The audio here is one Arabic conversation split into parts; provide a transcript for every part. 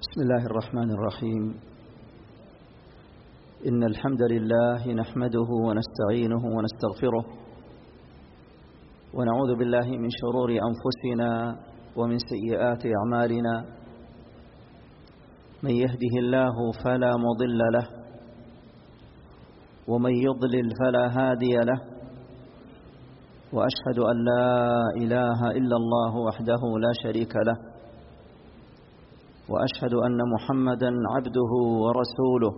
بسم الله الرحمن الرحيم. إن الحمد لله نحمده ونستعينه ونستغفره ونعوذ بالله من شرور أنفسنا ومن سيئات أعمالنا. من يهده الله فلا مضل له ومن يضلل فلا هادي له، وأشهد أن لا إله إلا الله وحده لا شريك له، وأشهد أن محمدًا عبده ورسوله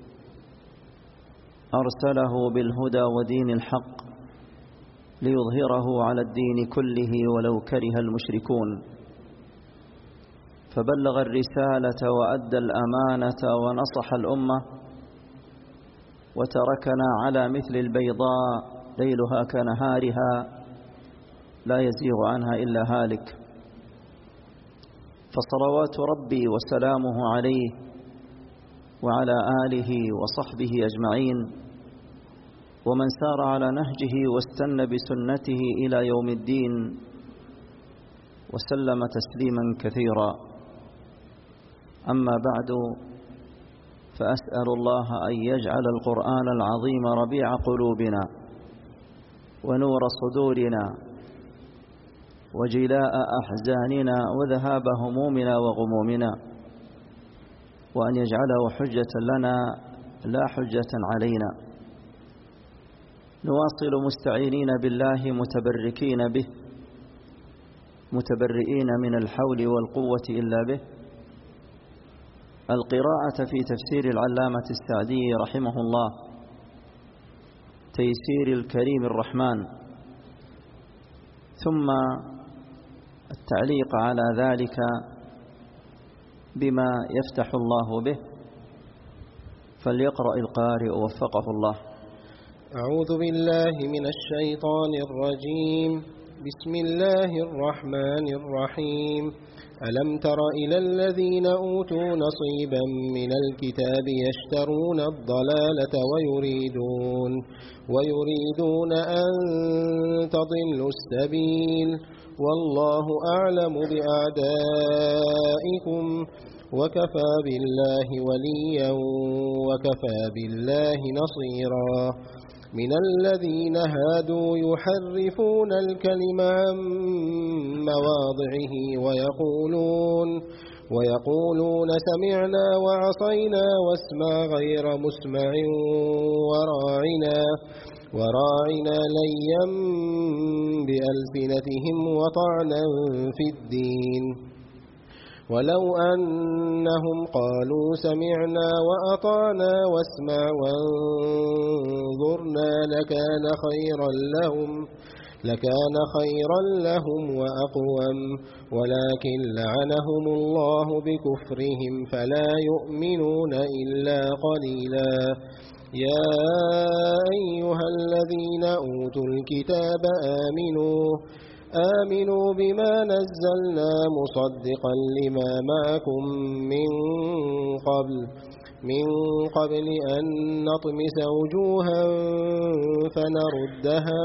أرسله بالهدى ودين الحق ليظهره على الدين كله ولو كره المشركون، فبلغ الرسالة وأدى الأمانة ونصح الأمة، وتركنا على مثل البيضاء ليلها كنهارها لا يزيغ عنها إلا هالك. فصلوات ربي وسلامه عليه وعلى آله وصحبه أجمعين، ومن سار على نهجه واستنى بسنته إلى يوم الدين، وسلم تسليما كثيرا. أما بعد، فأسأل الله أن يجعل القرآن العظيم ربيع قلوبنا ونور صدورنا وجلاء أحزاننا وذهاب همومنا وغمومنا، وأن يجعله حجة لنا لا حجة علينا. نواصل مستعينين بالله متبركين به، متبرئين من الحول والقوة إلا به، القراءة في تفسير العلامة السعدي رحمه الله، تيسير الكريم الرحمن، ثم التعليق على ذلك بما يفتح الله به. فليقرأ القارئ وفقه الله. أعوذ بالله من الشيطان الرجيم. بسم الله الرحمن الرحيم. ألم تر إلى الذين أوتوا نصيبا من الكتاب يشترون الضلالة ويريدون أن تضلوا السبيل، والله أعلم بأعدائكم، وكفى بالله وليا وكفى بالله نصيرا. من الذين هادوا يحرفون الكلم عن مواضعه ويقولون سمعنا وعصينا واسمع غير مسمع وراعنا ليا بألسنتهم وطعنا في الدين، ولو أنهم قالوا سمعنا وأطعنا واسمع وانظرنا لكان خيرا لهم وأقوم، ولكن لعنهم الله بكفرهم فلا يؤمنون إلا قليلا. يا أيها الذين أوتوا الكتاب آمنوا بما نزلنا مصدقا لما معكم من قبل أن نطمس وجوها فنردها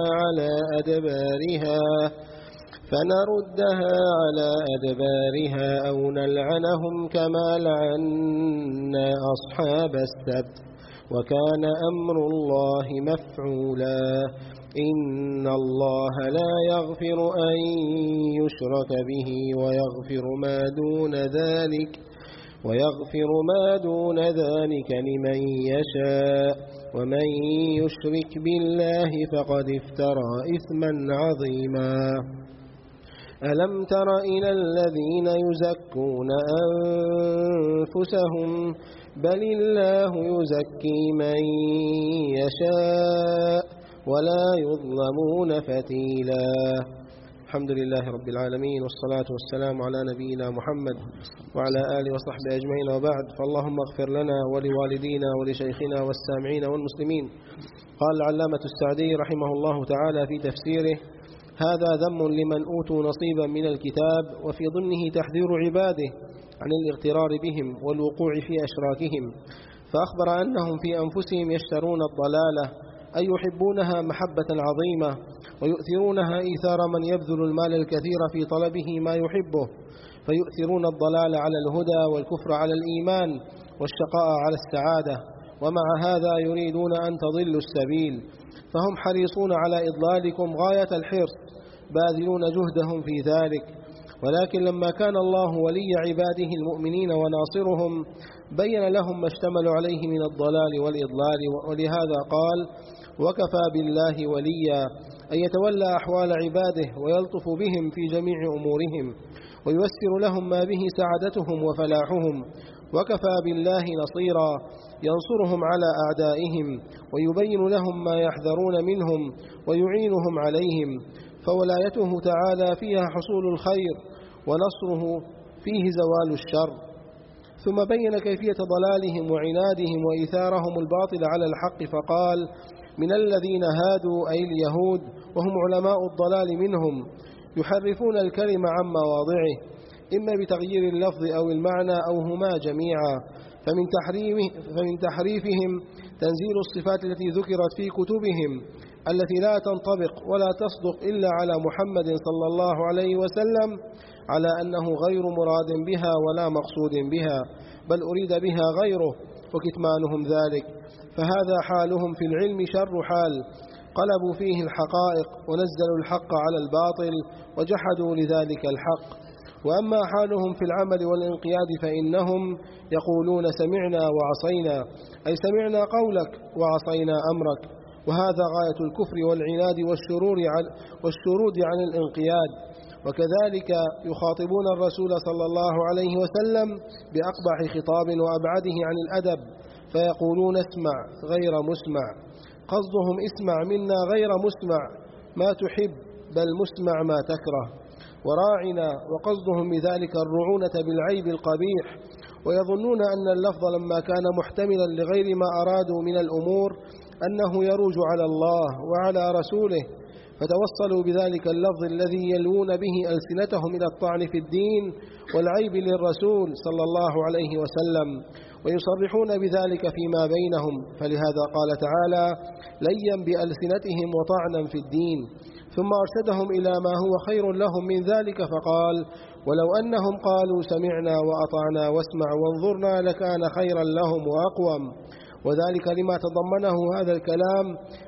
على أدبارها أو نلعنهم كما لعنا أصحاب السبت، وكان أمر الله مفعولا. إن الله لا يغفر أن يشرك به ويغفر ما دون ذلك لمن يشاء، ومن يشرك بالله فقد افترى إثما عظيما. ألم تر إلى الذين يزكون أنفسهم بل الله يزكي من يشاء ولا يظلمون فتيلا. الحمد لله رب العالمين، والصلاة والسلام على نبينا محمد وعلى آله وصحبه أجمعين، وبعد. فاللهم اغفر لنا ولوالدينا ولشيخنا والسامعين والمسلمين. قال العلامة السعدي رحمه الله تعالى في تفسيره: هذا ذم لمن أوتوا نصيبا من الكتاب، وفي ضمنه تحذير عباده عن الاغترار بهم والوقوع في أشراكهم، فأخبر أنهم في أنفسهم يشترون الضلالة، أي يحبونها محبة عظيمة ويؤثرونها إيثار من يبذل المال الكثير في طلبه ما يحبه، فيؤثرون الضلال على الهدى والكفر على الإيمان والشقاء على السعادة، ومع هذا يريدون أن تضلوا السبيل، فهم حريصون على إضلالكم غاية الحرص، باذلون جهدهم في ذلك. ولكن لما كان الله ولي عباده المؤمنين وناصرهم بين لهم ما اشتملوا عليه من الضلال والإضلال، ولهذا قال: وكفى بالله وليا، أن يتولى أحوال عباده ويلطف بهم في جميع أمورهم وييسر لهم ما به سعادتهم وفلاحهم. وكفى بالله نصيرا، ينصرهم على أعدائهم ويبين لهم ما يحذرون منهم ويعينهم عليهم، فولايته تعالى فيها حصول الخير، ونصره فيه زوال الشر. ثم بين كيفية ضلالهم وعنادهم وإيثارهم الباطل على الحق فقال: من الذين هادوا أي اليهود، وهم علماء الضلال منهم، يحرفون الكلم عن مواضعه، إما بتغيير اللفظ أو المعنى أو هما جميعا. فمن تحريفهم تنزيل الصفات التي ذكرت في كتبهم التي لا تنطبق ولا تصدق إلا على محمد صلى الله عليه وسلم، على أنه غير مراد بها ولا مقصود بها، بل أريد بها غيره، وكتمانهم ذلك. فهذا حالهم في العلم شر حال، قلبوا فيه الحقائق ونزلوا الحق على الباطل وجحدوا لذلك الحق. وأما حالهم في العمل والانقياد فإنهم يقولون: سمعنا وعصينا، أي سمعنا قولك وعصينا أمرك، وهذا غاية الكفر والعناد والشرود عن الانقياد. وكذلك يخاطبون الرسول صلى الله عليه وسلم بأقبح خطاب وأبعده عن الأدب، فيقولون: اسمع غير مسمع، قصدهم اسمع منا غير مسمع ما تحب، بل مسمع ما تكره. وراعنا، وقصدهم بذلك الرعونة بالعيب القبيح، ويظنون أن اللفظ لما كان محتملا لغير ما أرادوا من الأمور أنه يروج على الله وعلى رسوله، فتوصلوا بذلك اللفظ الذي يلوون به ألسنتهم إلى الطعن في الدين والعيب للرسول صلى الله عليه وسلم، ويصرحون بذلك فيما بينهم. فلهذا قال تعالى: ليا بألسنتهم وطعنا في الدين. ثم أرشدهم إلى ما هو خير لهم من ذلك فقال: ولو أنهم قالوا سمعنا وأطعنا واسمع وانظرنا لكان خيرا لهم وأقوم. وذلك لما تضمنه هذا الكلام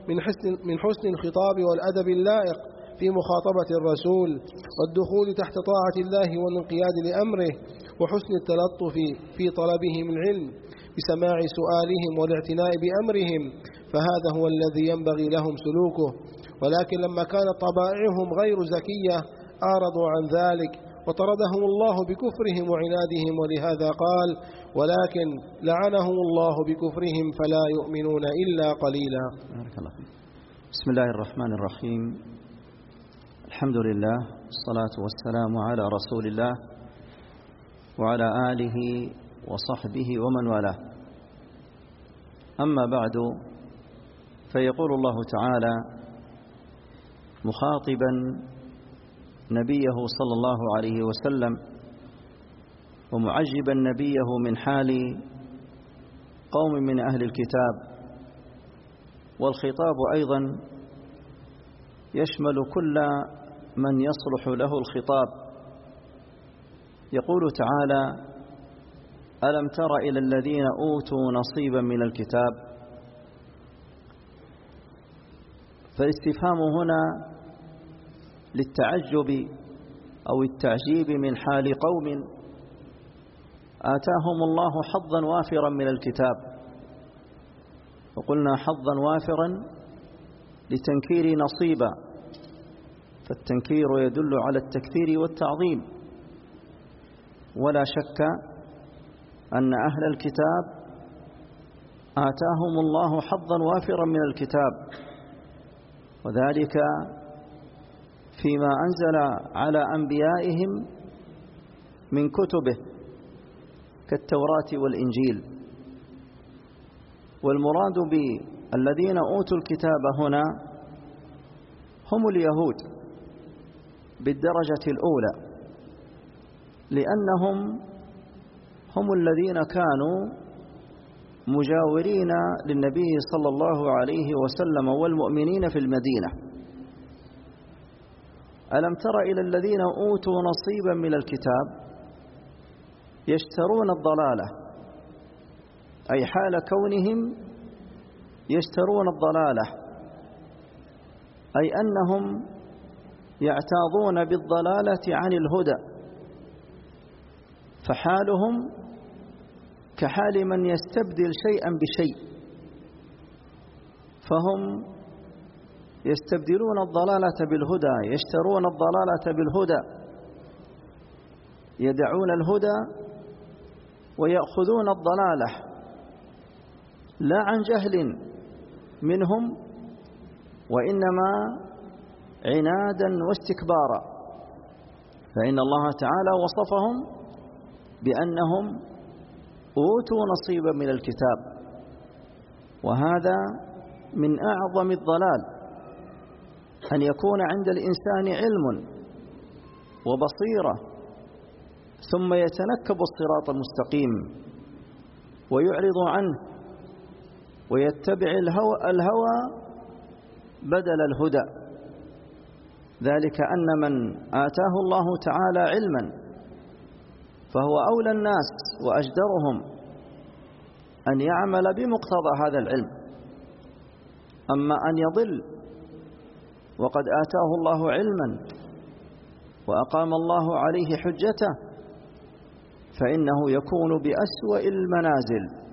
من حسن الخطاب والأدب اللائق في مخاطبة الرسول، والدخول تحت طاعة الله والانقياد لأمره، وحسن التلطف في طلبهم العلم بسماع سؤالهم والاعتناء بأمرهم، فهذا هو الذي ينبغي لهم سلوكه. ولكن لما كانت طبائعهم غير زكية أعرضوا عن ذلك وطردهم الله بكفرهم وعنادهم، ولهذا قال: ولكن لعنهم الله بكفرهم فلا يؤمنون إلا قليلا. بسم الله الرحمن الرحيم. الحمد لله، والصلاة والسلام على رسول الله وعلى آله وصحبه ومن والاه. أما بعد، فيقول الله تعالى مخاطبا نبيه صلى الله عليه وسلم ومعجبا نبيه من حال قوم من أهل الكتاب، والخطاب أيضا يشمل كل من يصلح له الخطاب. يقول تعالى: ألم تر إلى الذين أوتوا نصيبا من الكتاب. فالاستفهام هنا للتعجب أو التعجيب من حال قوم آتاهم الله حظا وافرا من الكتاب. وقلنا حظا وافرا لتنكير نصيبا، فالتنكير يدل على التكثير والتعظيم. ولا شك أن أهل الكتاب آتاهم الله حظا وافرا من الكتاب، وذلك فيما أنزل على أنبيائهم من كتبه كالتوراة والإنجيل. والمراد بالذين أوتوا الكتاب هنا هم اليهود بالدرجة الأولى، لأنهم هم الذين كانوا مجاورين للنبي صلى الله عليه وسلم والمؤمنين في المدينة. ألم تر إلى الذين أوتوا نصيبا من الكتاب، يشترون الضلالة، أي حال كونهم يشترون الضلالة، أي أنهم يعتاضون بالضلالة عن الهدى، فحالهم كحال من يستبدل شيئا بشيء، فهم يستبدلون الضلالة بالهدى، يشترون الضلالة بالهدى، يدعون الهدى ويأخذون الضلالة، لا عن جهل منهم، وإنما عنادا واستكبارا. فإن الله تعالى وصفهم بأنهم أوتوا نصيبا من الكتاب، وهذا من أعظم الضلال، أن يكون عند الإنسان علم وبصيرة ثم يتنكب الصراط المستقيم ويعرض عنه ويتبع الهوى بدل الهدى. ذلك أن من آتاه الله تعالى علما فهو أولى الناس وأجدرهم أن يعمل بمقتضى هذا العلم. أما أن يضل وقد آتاه الله علما وأقام الله عليه حجته فإنه يكون بأسوأ المنازل.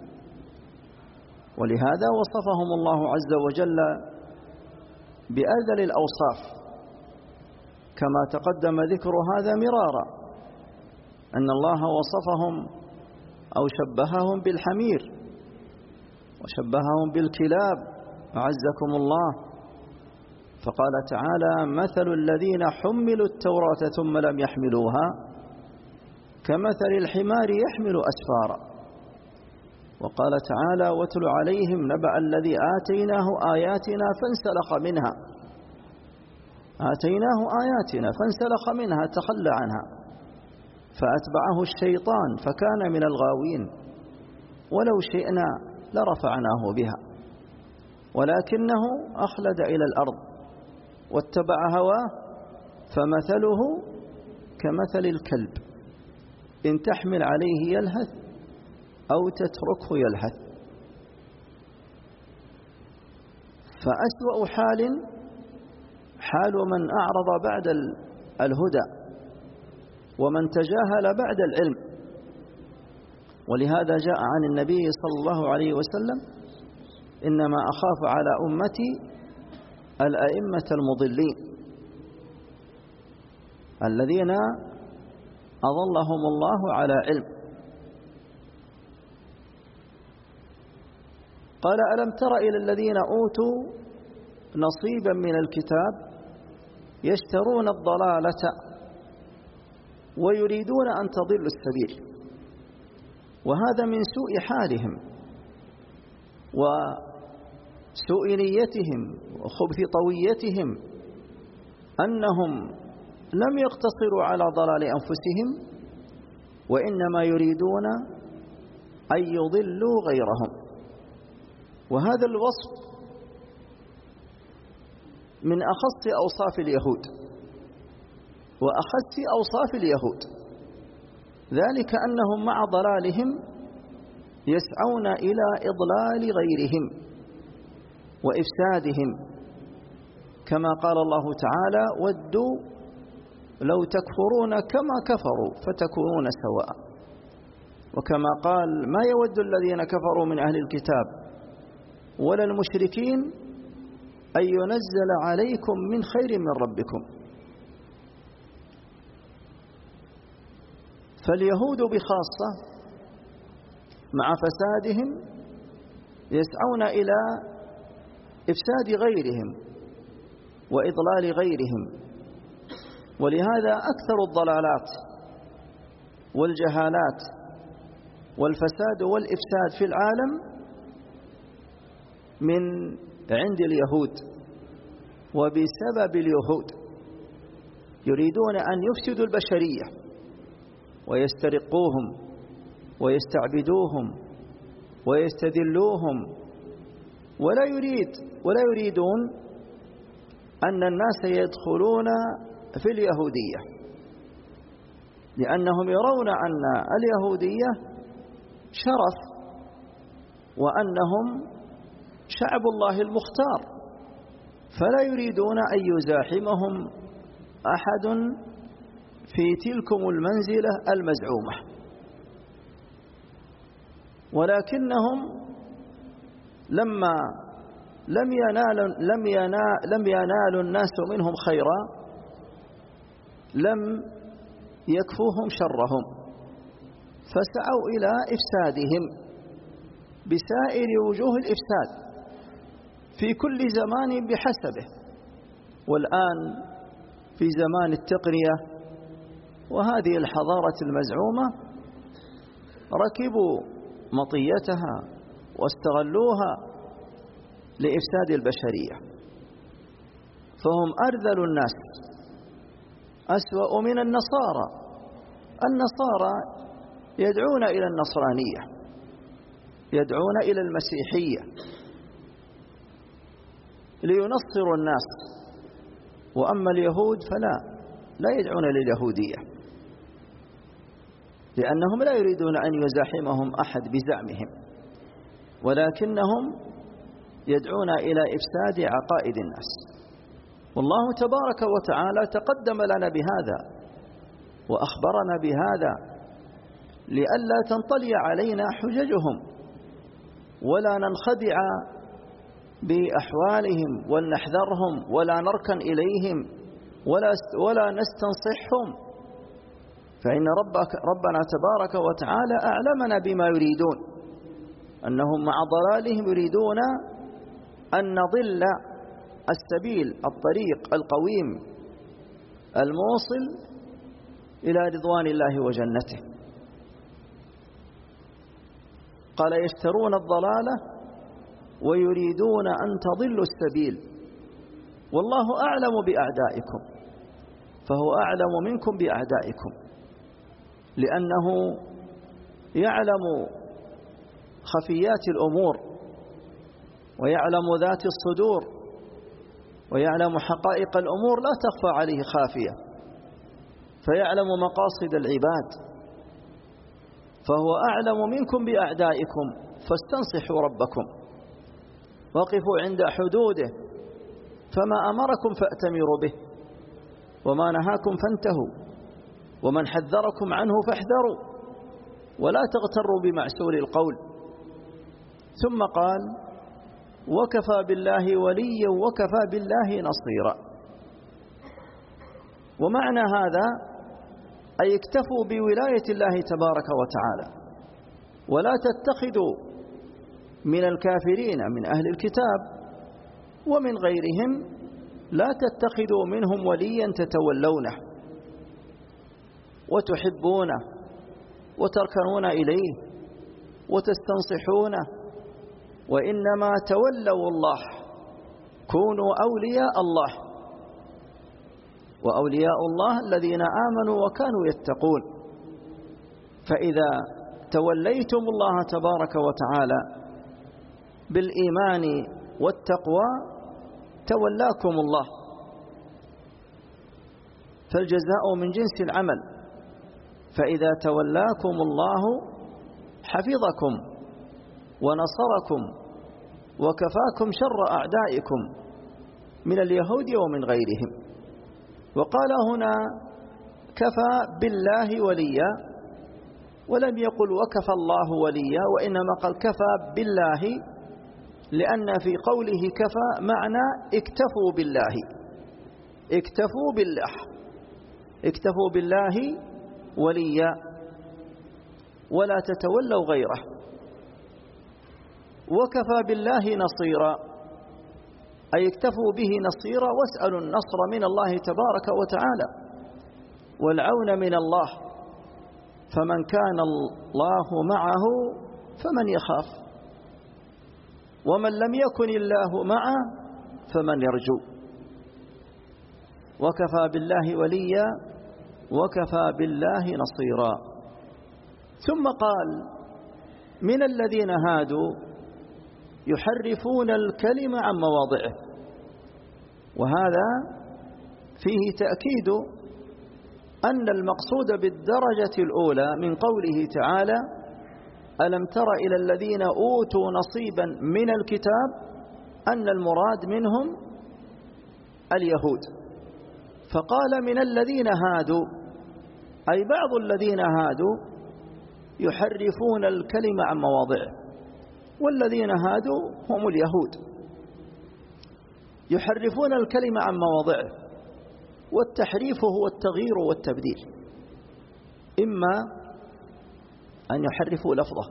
ولهذا وصفهم الله عز وجل بأذل الأوصاف، كما تقدم ذكر هذا مرارا، أن الله وصفهم أو شبههم بالحمير وشبههم بالكلاب أعزكم الله، فقال تعالى: مثل الذين حملوا التوراة ثم لم يحملوها كمثل الحمار يحمل أسفارا. وقال تعالى: واتل عليهم نبأ الذي آتيناه آياتنا فانسلخ منها. آتيناه آياتنا فانسلخ منها، تخلى عنها، فأتبعه الشيطان فكان من الغاوين، ولو شئنا لرفعناه بها ولكنه أخلد إلى الأرض واتبع هواه فمثله كمثل الكلب إن تحمل عليه يلهث أو تتركه يلهث. فأسوأ حال من أعرض بعد الهدى ومن تجاهل بعد العلم. ولهذا جاء عن النبي صلى الله عليه وسلم: إنما أخاف على أمتي الأئمة المضلين الذين أضلهم الله على علم. قال: ألم تر إلى الذين أوتوا نصيبا من الكتاب يشترون الضلالة ويريدون أن تضلوا السبيل. وهذا من سوء حالهم وسوء نيتهم وخبث طويتهم، أنهم لم يقتصروا على ضلال أنفسهم وإنما يريدون أن يضلوا غيرهم. وهذا الوصف من أخص أوصاف اليهود وأخص أوصاف اليهود، ذلك أنهم مع ضلالهم يسعون إلى إضلال غيرهم وإفسادهم، كما قال الله تعالى: ودوا لو تكفرون كما كفروا فتكونون سواء. وكما قال: ما يود الذين كفروا من أهل الكتاب ولا المشركين أن ينزل عليكم من خير من ربكم. فاليهود بخاصة مع فسادهم يسعون إلى إفساد غيرهم وإضلال غيرهم. ولهذا أكثر الضلالات والجهالات والفساد والإفساد في العالم من عند اليهود وبسبب اليهود. يريدون أن يفسدوا البشرية ويسترقوهم ويستعبدوهم ويستذلوهم، ولا يريدون أن الناس يدخلون في اليهودية. لأنهم يرون أن اليهودية شرف، وأنهم شعب الله المختار، فلا يريدون أن يزاحمهم أحد في تلكم المنزلة المزعومة. ولكنهم لما لم ينال الناس منهم خيرا لم يكفوهم شرهم، فسعوا إلى إفسادهم بسائر وجوه الإفساد في كل زمان بحسبه. والآن في زمان التقنية وهذه الحضارة المزعومة ركبوا مطيتها واستغلوها لإفساد البشرية، فهم أرذل الناس، أسوأ من النصارى. النصارى يدعون إلى النصرانية، يدعون إلى المسيحية لينصروا الناس، وأما اليهود لا يدعون لليهودية، لأنهم لا يريدون أن يزاحمهم أحد بزعمهم، ولكنهم يدعون إلى إفساد عقائد الناس. والله تبارك وتعالى تقدم لنا بهذا وأخبرنا بهذا لئلا تنطلي علينا حججهم ولا ننخدع بأحوالهم ولنحذرهم ولا نركن إليهم ولا نستنصحهم، فإن ربنا تبارك وتعالى أعلمنا بما يريدون، أنهم مع ضلالهم يريدون أن نضل السبيل الطريق القويم الموصل إلى رضوان الله وجنته. قال يشترون الضلالة ويريدون أن تضلوا السبيل والله أعلم بأعدائكم، فهو أعلم منكم بأعدائكم، لأنه يعلم خفيات الأمور ويعلم ذات الصدور ويعلم حقائق الأمور لا تخفى عليه خافية، فيعلم مقاصد العباد، فهو أعلم منكم بأعدائكم، فاستنصحوا ربكم وقفوا عند حدوده، فما أمركم فأتمروا به وما نهاكم فانتهوا ومن حذركم عنه فاحذروا ولا تغتروا بمعسول القول. ثم قال وكفى بالله وليا وكفى بالله نصيرا. ومعنى هذا أي اكتفوا بولاية الله تبارك وتعالى، ولا تتخذوا من الكافرين من أهل الكتاب ومن غيرهم، لا تتخذوا منهم وليا تتولونه وتحبونه وتركنون إليه وتستنصحونه، وإنما تولوا الله، كونوا أولياء الله، وأولياء الله الذين آمنوا وكانوا يتقون. فإذا توليتم الله تبارك وتعالى بالإيمان والتقوى تولاكم الله، فالجزاء من جنس العمل، فإذا تولاكم الله حفظكم ونصركم وكفاكم شر أعدائكم من اليهود ومن غيرهم. وقال هنا كفى بالله وليا، ولم يقل وكفى الله وليا، وإنما قال كفى بالله، لأن في قوله كفى معنى اكتفوا بالله، اكتفوا بالله، اكتفوا بالله وليا ولا تتولوا غيره. وكفى بالله نصيرا، أي اكتفوا به نصيرا، واسألوا النصر من الله تبارك وتعالى والعون من الله، فمن كان الله معه فمن يخاف، ومن لم يكن الله معه فمن يرجو. وكفى بالله وليا وكفى بالله نصيرا. ثم قال من الذين هادوا يحرفون الكلم عن مواضعه، وهذا فيه تأكيد أن المقصود بالدرجة الأولى من قوله تعالى ألم تر إلى الذين أوتوا نصيبا من الكتاب أن المراد منهم اليهود، فقال من الذين هادوا، أي بعض الذين هادوا يحرفون الكلمة عن مواضعه، والذين هادوا هم اليهود يحرفون الكلمة عن مواضعه، والتحريف هو التغيير والتبديل، إما أن يحرفوا لفظه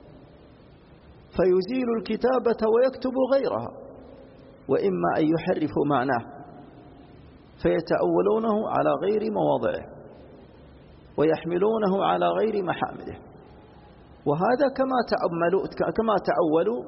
فيزيل الكتابة ويكتب غيرها، وإما أن يحرفوا معناه فيتأولونه على غير مواضعه ويحملونه على غير محامله. وهذا كما تأولوا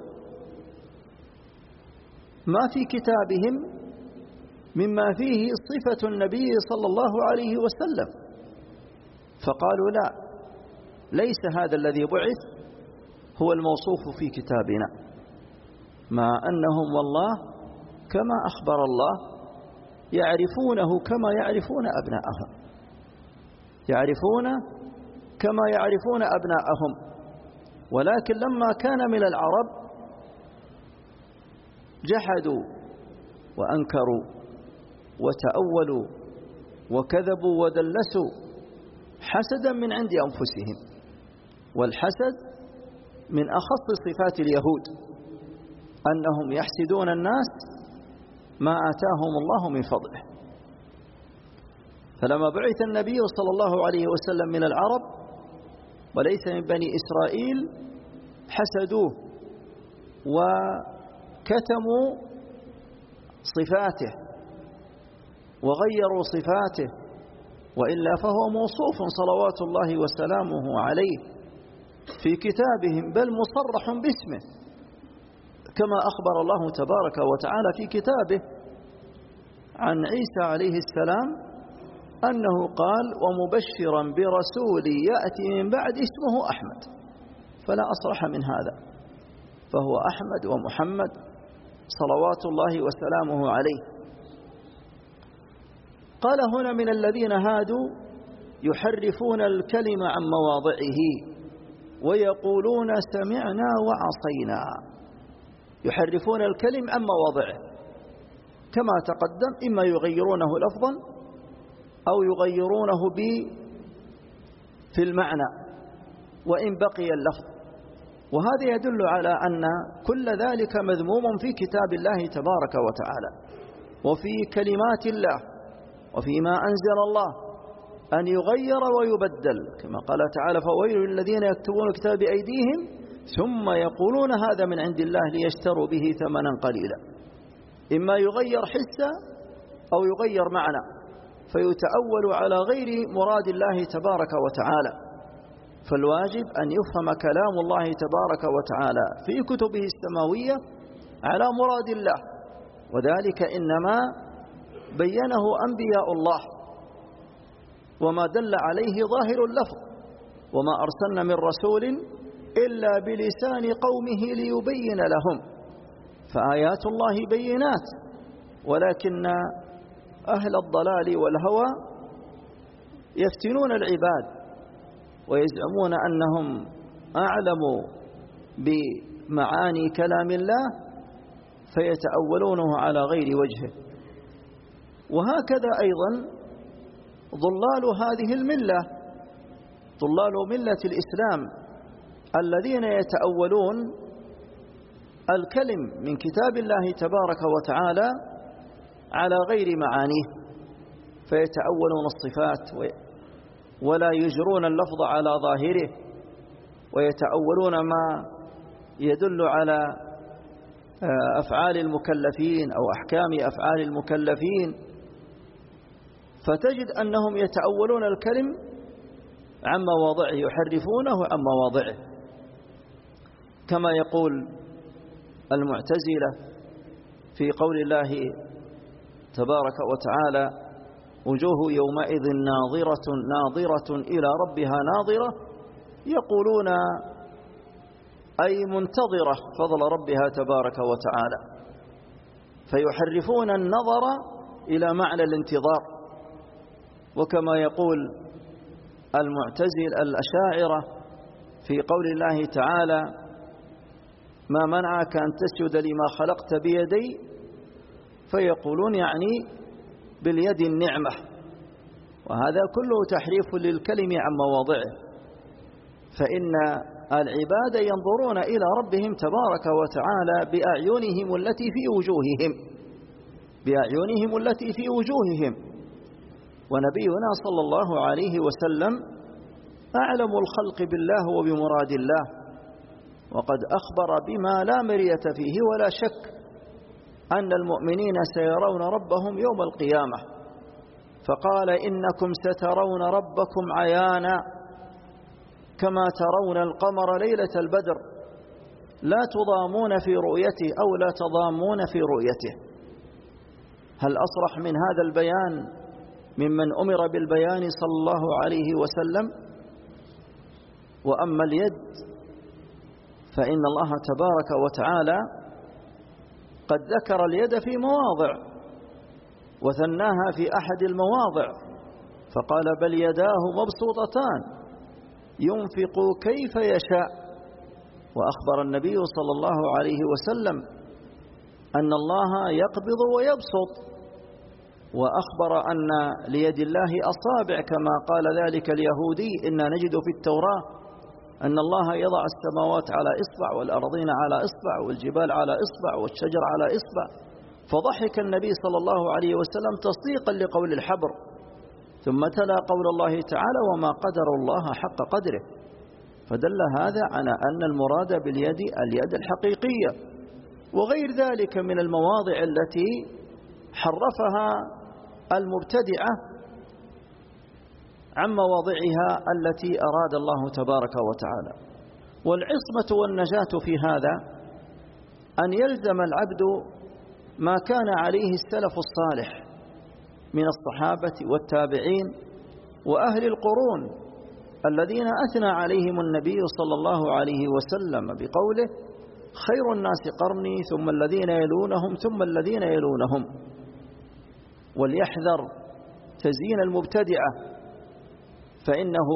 ما في كتابهم مما فيه صفة النبي صلى الله عليه وسلم، فقالوا لا، ليس هذا الذي بعث هو الموصوف في كتابنا، مع أنهم والله كما أخبر الله يعرفونه كما يعرفون أبناءهم، يعرفون كما يعرفون أبناءهم، ولكن لما كان من العرب جحدوا وأنكروا وتأولوا وكذبوا ودلسوا حسدا من عند أنفسهم، والحسد من أخص صفات اليهود أنهم يحسدون الناس ما آتاهم الله من فضله. فلما بعث النبي صلى الله عليه وسلم من العرب وليس من بني إسرائيل حسدوه وكتموا صفاته وغيروا صفاته، وإلا فهو موصوف صلوات الله وسلامه عليه في كتابهم، بل مصرح باسمه كما أخبر الله تبارك وتعالى في كتابه عن عيسى عليه السلام أنه قال ومبشرا برسول يأتي من بعد اسمه أحمد، فلا أصرح من هذا، فهو أحمد ومحمد صلوات الله وسلامه عليه. قال هنا من الذين هادوا يحرفون الكلمة عن مواضعه ويقولون سمعنا وعصينا، يحرفون الكلم عن مواضعه كما تقدم، إما يغيرونه لفظا أو يغيرونه في المعنى وإن بقي اللفظ، وهذا يدل على أن كل ذلك مذموم في كتاب الله تبارك وتعالى وفي كلمات الله وفيما أنزل الله أن يغير ويبدل، كما قال تعالى فويل للذين يكتبون الكتاب بأيديهم ثم يقولون هذا من عند الله ليشتروا به ثمنا قليلا، إما يغير حسا أو يغير معنى فيتأول على غير مراد الله تبارك وتعالى. فالواجب أن يفهم كلام الله تبارك وتعالى في كتبه السماوية على مراد الله، وذلك إنما بينه أنبياء الله وما دل عليه ظاهر اللفظ، وما أرسلنا من رسول إلا بلسان قومه ليبين لهم، فآيات الله بينات، ولكن أهل الضلال والهوى يفتنون العباد ويزعمون أنهم أعلموا بمعاني كلام الله فيتأولونه على غير وجهه. وهكذا أيضا ضلال هذه الملة، ضلال ملة الإسلام الذين يتأولون الكلم من كتاب الله تبارك وتعالى على غير معانيه، فيتأولون الصفات ولا يجرون اللفظ على ظاهره، ويتأولون ما يدل على أفعال المكلفين أو أحكام أفعال المكلفين، فتجد أنهم يتأولون الكلم عن مواضعه، يحرفونه عن مواضعه، كما يقول المعتزلة في قول الله تبارك وتعالى وجوه يومئذ ناظرة إلى ربها ناظرة، يقولون أي منتظرة فضل ربها تبارك وتعالى، فيحرفون النظر إلى معنى الانتظار، وكما يقول الأشاعرة في قول الله تعالى: ما منعك أن تسجد لما خلقت بيدي، فيقولون يعني باليد النعمة، وهذا كله تحريف للكلم عن مواضعه، فإن العباد ينظرون إلى ربهم تبارك وتعالى بأعينهم التي في وجوههم، ونبينا صلى الله عليه وسلم أعلم الخلق بالله وبمراد الله، وقد أخبر بما لا مرية فيه ولا شك أن المؤمنين سيرون ربهم يوم القيامة، فقال: إنكم سترون ربكم عيانا كما ترون القمر ليلة البدر لا تضامون في رؤيته أو لا تضامون في رؤيته. هل أصرح من هذا البيان ممن أمر بالبيان صلى الله عليه وسلم؟ وأما اليد فإن الله تبارك وتعالى قد ذكر اليد في مواضع وثناها في أحد المواضع، فقال: بل يداه مبسوطتان ينفق كيف يشاء. وأخبر النبي صلى الله عليه وسلم أن الله يقبض ويبسط، وأخبر أن ليد الله أصابع كما قال ذلك اليهودي: إنا نجد في التوراة أن الله يضع السماوات على إصبع والأرضين على إصبع والجبال على إصبع والشجر على إصبع. فضحك النبي صلى الله عليه وسلم تصديقا لقول الحبر، ثم تلا قول الله تعالى: وما قدر الله حق قدره. فدل هذا على أن المراد باليد اليد الحقيقية، وغير ذلك من المواضع التي حرفها المبتدعة عن مواضعها التي أراد الله تبارك وتعالى. والعصمة والنجاة في هذا أن يلزم العبد ما كان عليه السلف الصالح من الصحابة والتابعين وأهل القرون الذين أثنى عليهم النبي صلى الله عليه وسلم بقوله: خير الناس قرني ثم الذين يلونهم ثم الذين يلونهم. وليحذر تزيين المبتدعة، فإنه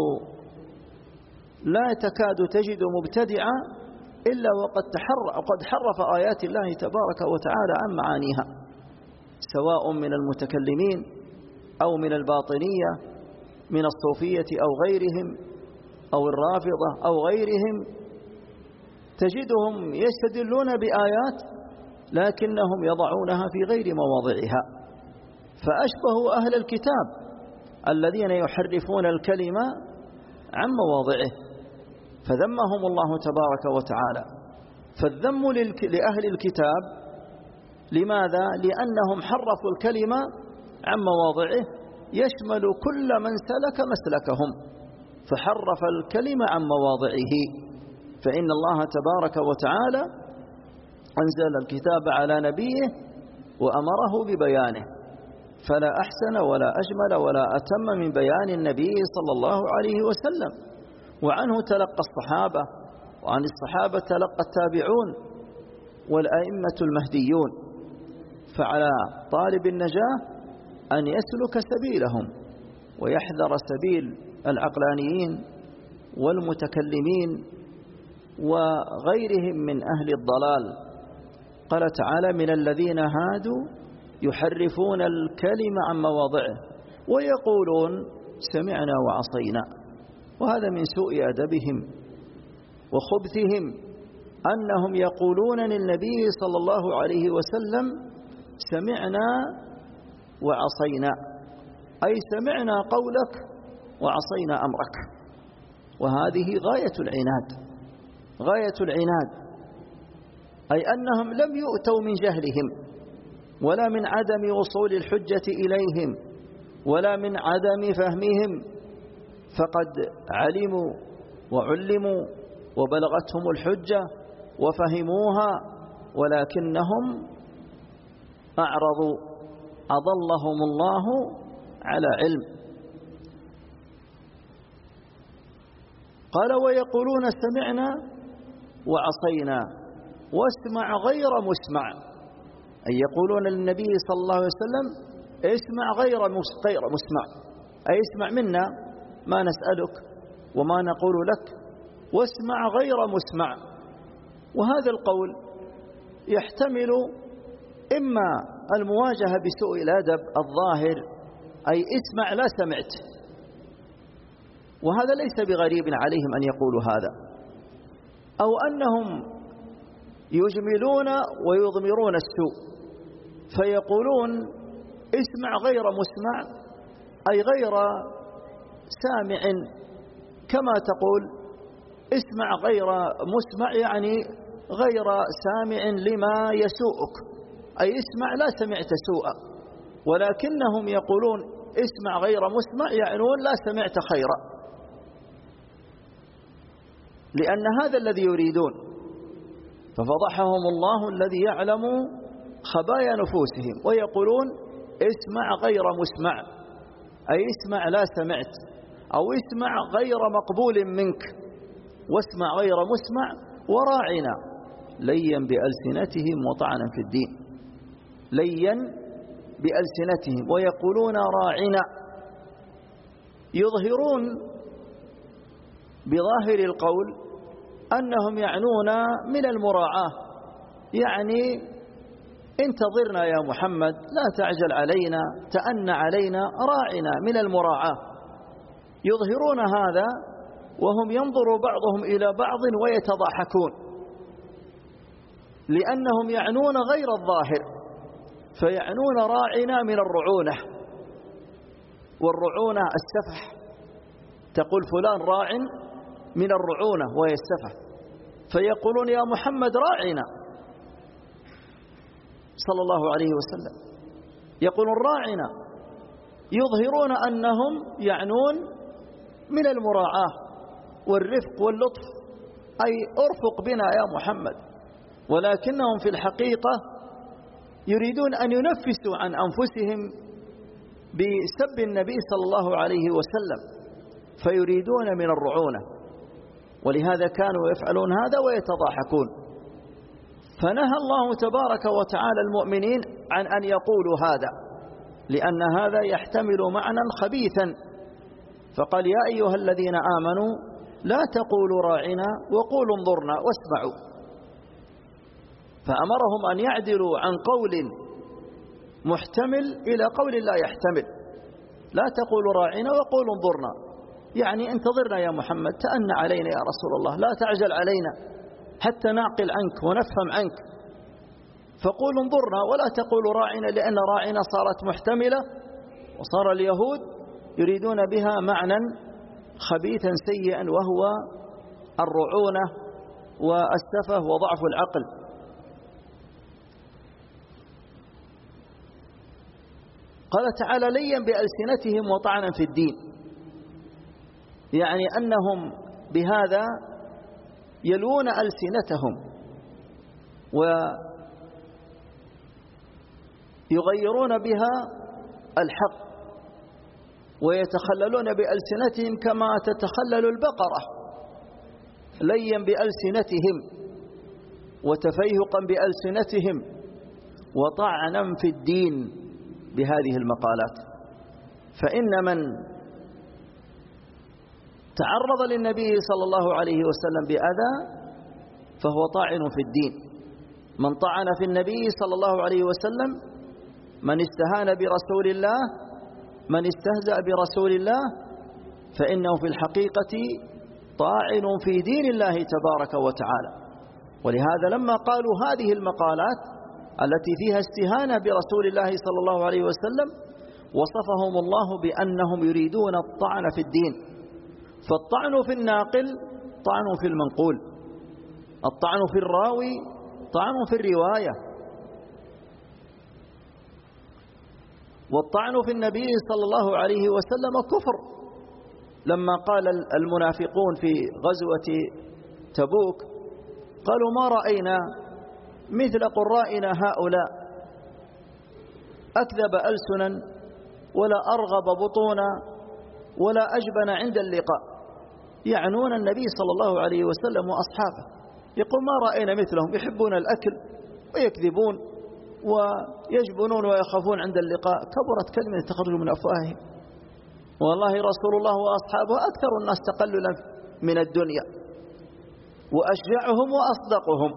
لا تكاد تجد مبتدعا إلا وقد حرف آيات الله تبارك وتعالى عن معانيها، سواء من المتكلمين أو من الباطنية من الصوفية أو غيرهم أو الرافضة أو غيرهم، تجدهم يستدلون بآيات لكنهم يضعونها في غير مواضعها، فأشبهوا أهل الكتاب الذين يحرفون الكلمة عن مواضعه، فذمهم الله تبارك وتعالى. فالذم لأهل الكتاب لماذا؟ لأنهم حرفوا الكلمة عن مواضعه، يشمل كل من سلك مسلكهم، فحرف الكلمة عن مواضعه. فإن الله تبارك وتعالى أنزل الكتاب على نبيه وأمره ببيانه، فلا أحسن ولا أجمل ولا أتم من بيان النبي صلى الله عليه وسلم. وعنه تلقى الصحابة، وعن الصحابة تلقى التابعون والأئمة المهديون. فعلى طالب النجاة أن يسلك سبيلهم ويحذر سبيل العقلانيين والمتكلمين وغيرهم من أهل الضلال. قال تعالى: من الذين هادوا يحرفون الكلم عن مواضعه ويقولون سمعنا وعصينا. وهذا من سوء أدبهم وخبثهم أنهم يقولون للنبي صلى الله عليه وسلم سمعنا وعصينا، أي سمعنا قولك وعصينا أمرك. وهذه غاية العناد، أي أنهم لم يؤتوا من جهلهم ولا من عدم وصول الحجة إليهم ولا من عدم فهمهم، فقد علموا وعلموا وبلغتهم الحجة وفهموها، ولكنهم أعرضوا، أضلهم الله على علم. قال: ويقولون سمعنا وعصينا واسمع غير مسمع، أي يقولون للنبي صلى الله عليه وسلم اسمع غير مسمع، أي اسمع منا ما نسألك وما نقول لك، واسمع غير مسمع. وهذا القول يحتمل إما المواجهة بسوء الأدب الظاهر، أي اسمع لا سمعت، وهذا ليس بغريب عليهم أن يقولوا هذا، أو أنهم يجملون ويضمرون السوء فيقولون اسمع غير مسمع، أي غير سامع، كما تقول اسمع غير مسمع يعني غير سامع لما يسوءك، أي اسمع لا سمعت سوءا. ولكنهم يقولون اسمع غير مسمع يعنون لا سمعت خيرا، لأن هذا الذي يريدون. ففضحهم الله الذي يعلم خبايا نفوسهم، ويقولون اسمع غير مسمع، أي اسمع لا سمعت، أو اسمع غير مقبول منك، واسمع غير مسمع. وراعنا ليا بألسنتهم وطعنا في الدين، ليا بألسنتهم ويقولون راعنا، يظهرون بظاهر القول أنهم يعنون من المراعاة، يعني انتظرنا يا محمد، لا تعجل علينا، تأن علينا، راعنا من المراعاة. يظهرون هذا وهم ينظر بعضهم إلى بعض ويتضاحكون، لأنهم يعنون غير الظاهر، فيعنون راعنا من الرعونة، والرعونة السفح، تقول فلان راع من الرعونة وهي السفح، فيقولون يا محمد راعنا صلى الله عليه وسلم، يقولون راعنا، يظهرون أنهم يعنون من المراعاة والرفق واللطف، أي أرفق بنا يا محمد، ولكنهم في الحقيقة يريدون أن ينفسوا عن أنفسهم بسب النبي صلى الله عليه وسلم، فيريدون من الرعونة، ولهذا كانوا يفعلون هذا ويتضاحكون. فنهى الله تبارك وتعالى المؤمنين عن أن يقولوا هذا، لأن هذا يحتمل معنى خبيثا، فقال يا أيها الذين آمنوا لا تقولوا راعنا وقولوا انظرنا واسمعوا، فأمرهم أن يعدلوا عن قول محتمل إلى قول لا يحتمل. لا تقولوا راعنا وقولوا انظرنا، يعني انتظرنا يا محمد، تأن علينا يا رسول الله، لا تعجل علينا حتى نعقل عنك ونفهم عنك، فقولوا انظرنا ولا تقولوا راعنا، لأن راعنا صارت محتملة، وصار اليهود يريدون بها معنى خبيثا سيئا، وهو الرعونة والسفه وضعف العقل. قال تعالى ليا بألسنتهم وطعنا في الدين، يعني أنهم بهذا يلون ألسنتهم ويغيرون بها الحق، ويتخللون بألسنتهم كما تتخلل البقرة، ليا بألسنتهم وتفيهقا بألسنتهم وطعنا في الدين بهذه المقالات. فإن من تعرض للنبي صلى الله عليه وسلم بأذى فهو طاعن في الدين. من طعن في النبي صلى الله عليه وسلم، من استهان برسول الله، من استهزأ برسول الله، فإنه في الحقيقة طاعن في دين الله تبارك وتعالى. ولهذا لما قالوا هذه المقالات التي فيها استهانة برسول الله صلى الله عليه وسلم، وصفهم الله بأنهم يريدون الطعن في الدين. فالطعن في الناقل طعن في المنقول، الطعن في الراوي طعن في الرواية، والطعن في النبي صلى الله عليه وسلم كفر. لما قال المنافقون في غزوة تبوك قالوا ما رأينا مثل قرائنا هؤلاء، أكذب ألسنا ولا أرغب بطونا ولا أجبن عند اللقاء، يعنون النبي صلى الله عليه وسلم وأصحابه. يقول ما رأينا مثلهم، يحبون الأكل ويكذبون ويجبنون ويخافون عند اللقاء، كبرت كلمة تخرج من أفواههم. والله رسول الله وأصحابه أكثر الناس تقللا من الدنيا وأشجعهم وأصدقهم.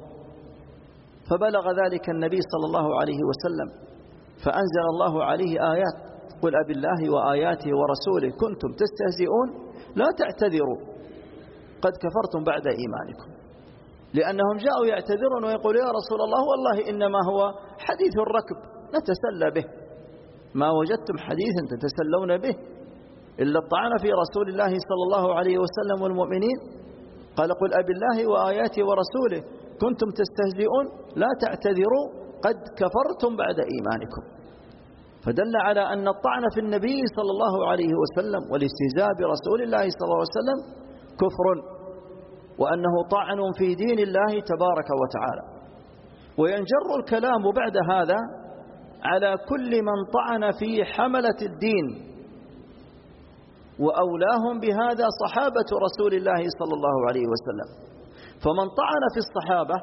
فبلغ ذلك النبي صلى الله عليه وسلم فأنزل الله عليه آيات: قل أبالله وآياته ورسوله كنتم تستهزئون لا تعتذروا قد كفرتم بعد إيمانكم. لأنهم جاءوا يعتذرون ويقول: يا رسول الله والله إنما هو حديث الركب نتسلى به، ما وجدتم حديثا تتسلون به إلا الطعن في رسول الله صلى الله عليه وسلم والمؤمنين. قال: قل أبالله وآياته ورسوله كنتم تستهزئون لا تعتذروا قد كفرتم بعد إيمانكم. فدل على أن الطعن في النبي صلى الله عليه وسلم والاستهزاء برسول الله صلى الله عليه وسلم كفر، وأنه طعن في دين الله تبارك وتعالى. وينجر الكلام بعد هذا على كل من طعن في حملة الدين، وأولاهم بهذا صحابة رسول الله صلى الله عليه وسلم. فمن طعن في الصحابة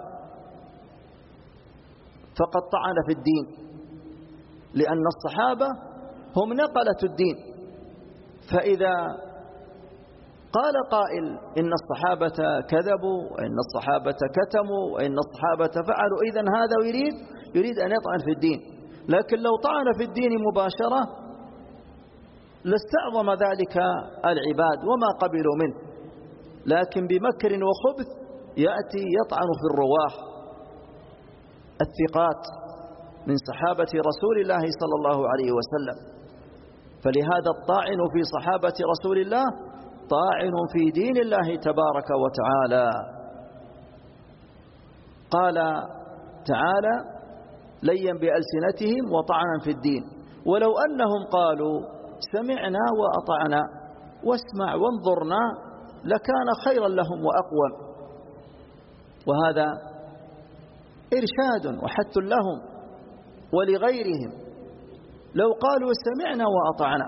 فقد طعن في الدين، لأن الصحابة هم نقلة الدين. فإذا قال قائل إن الصحابة كذبوا وإن الصحابة كتموا وإن الصحابة فعلوا، إذن هذا يريد أن يطعن في الدين. لكن لو طعن في الدين مباشرة لاستعظم ذلك العباد وما قبلوا منه، لكن بمكر وخبث يأتي يطعن في الرواه الثقات من صحابة رسول الله صلى الله عليه وسلم. فلهذا الطاعن في صحابة رسول الله طاعن في دين الله تبارك وتعالى. قال تعالى: ليا بألسنتهم وطعنا في الدين ولو أنهم قالوا سمعنا وأطعنا واسمع وانظرنا لكان خيرا لهم وأقوم. وهذا إرشاد وحث لهم ولغيرهم. لو قالوا سمعنا وأطعنا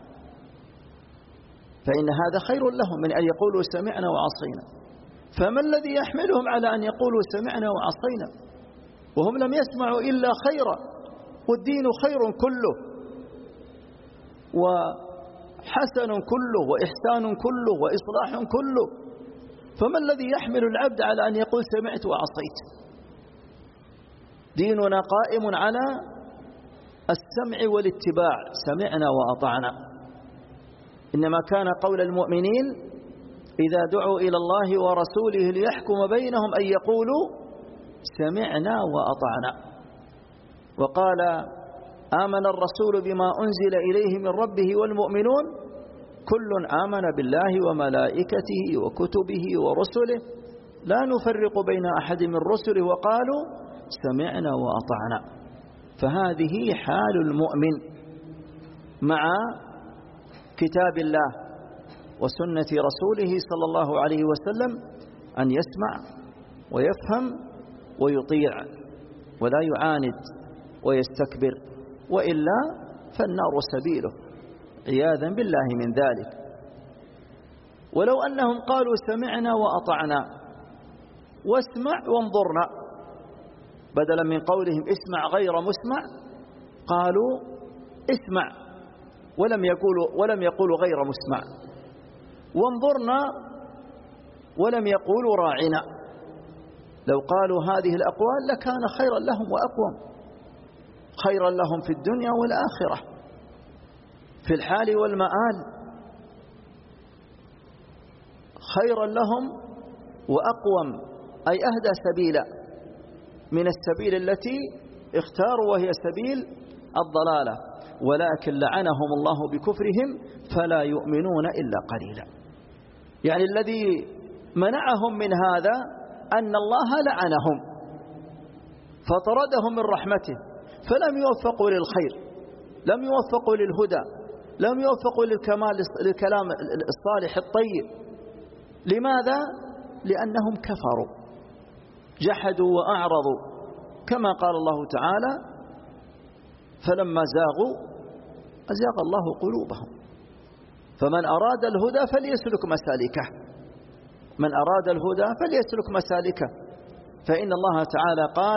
فإن هذا خير لهم من أن يقولوا سمعنا وعصينا. فما الذي يحملهم على أن يقولوا سمعنا وعصينا وهم لم يسمعوا إلا خيرا، والدين خير كله وحسن كله وإحسان كله وإصلاح كله. فما الذي يحمل العبد على أن يقول سمعت وعصيت؟ ديننا قائم على السمع والاتباع، سمعنا وأطعنا. إنما كان قول المؤمنين إذا دعوا إلى الله ورسوله ليحكم بينهم أن يقولوا سمعنا وأطعنا. وقال: آمن الرسول بما أنزل إليه من ربه والمؤمنون كل آمن بالله وملائكته وكتبه ورسله لا نفرق بين أحد من رسله وقالوا سمعنا وأطعنا. فهذه حال المؤمن مع كتاب الله وسنة رسوله صلى الله عليه وسلم أن يسمع ويفهم ويطيع ولا يعاند ويستكبر، وإلا فالنار سبيله عياذا بالله من ذلك. ولو أنهم قالوا سمعنا وأطعنا واسمع وانظرنا، بدلا من قولهم اسمع غير مسمع قالوا اسمع ولم يقولوا غير مسمع، وانظرنا ولم يقولوا راعنا. لو قالوا هذه الأقوال لكان خيرا لهم وأقوم، خيرا لهم في الدنيا والآخرة في الحال والمآل، خيرا لهم وأقوم، أي أهدى سبيلا من السبيل التي اختاروا وهي سبيل الضلالة. ولكن لعنهم الله بكفرهم فلا يؤمنون إلا قليلا. يعني الذي منعهم من هذا أن الله لعنهم فطردهم من رحمته، فلم يوفقوا للخير، لم يوفقوا للهدى، لم يوفقوا للكلام الصالح الطيب. لماذا؟ لأنهم كفروا جحدوا وأعرضوا، كما قال الله تعالى: فلما زاغوا أزاغ الله قلوبهم. فمن أراد الهدى فليسلك مسالكه، من أراد الهدى فليسلك مسالكه. فإن الله تعالى قال: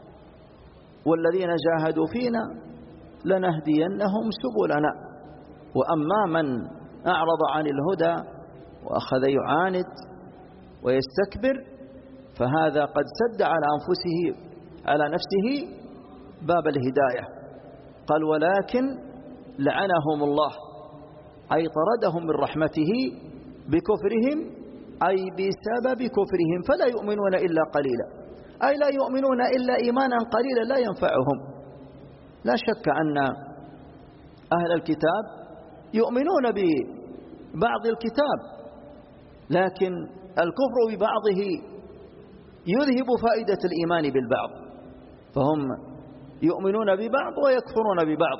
والذين جاهدوا فينا لنهدينهم سبلنا وأما من أعرض عن الهدى وأخذ يعاند ويستكبر فهذا قد سد على نفسه باب الهداية. قال ولكن لعنهم الله أي طردهم من رحمته بكفرهم أي بسبب كفرهم فلا يؤمنون إلا قليلا، أي لا يؤمنون إلا إيمانا قليلا لا ينفعهم. لا شك أن أهل الكتاب يؤمنون ببعض الكتاب، لكن الكفر ببعضه يذهب فائدة الإيمان بالبعض، فهم يؤمنون ببعض ويكفرون ببعض،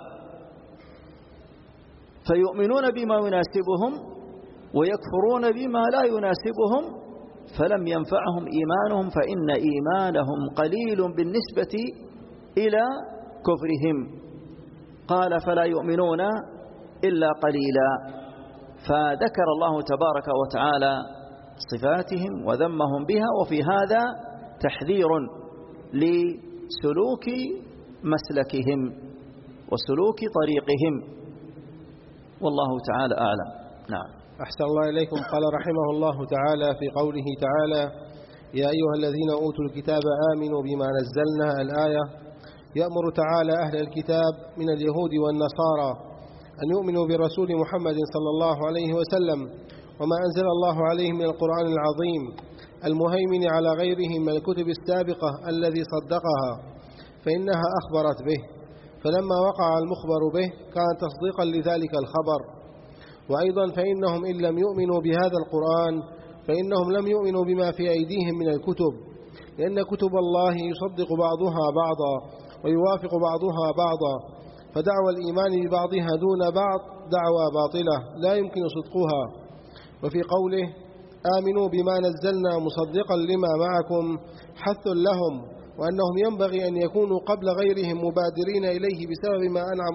فيؤمنون بما يناسبهم ويكفرون بما لا يناسبهم، فلم ينفعهم إيمانهم فإن إيمانهم قليل بالنسبة إلى كفرهم. قال فلا يؤمنون إلا قليلا، فذكر الله تبارك وتعالى صفاتهم وذمهم بها، وفي هذا تحذير لسلوك مسلكهم وسلوك طريقهم، والله تعالى أعلم. نعم. أحسن الله إليكم. قال رحمه الله تعالى في قوله تعالى يا أيها الذين أوتوا الكتاب آمنوا بما نزلنا الآية، يأمر تعالى أهل الكتاب من اليهود والنصارى أن يؤمنوا برسول محمد صلى الله عليه وسلم وما أنزل الله عليه من القرآن العظيم المهيمن على غيرهم من الكتب السابقة الذي صدقها، فإنها أخبرت به، فلما وقع المخبر به كان تصديقا لذلك الخبر. وأيضا فإنهم إن لم يؤمنوا بهذا القرآن فإنهم لم يؤمنوا بما في أيديهم من الكتب، لأن كتب الله يصدق بعضها بعضا ويوافق بعضها بعضا، فدعوى الإيمان ببعضها دون بعض دعوى باطلة لا يمكن صدقها. وفي قوله آمنوا بما نزلنا مصدقا لما معكم حث لهم، وأنهم ينبغي أن يكونوا قبل غيرهم مبادرين إليه بسبب ما أنعم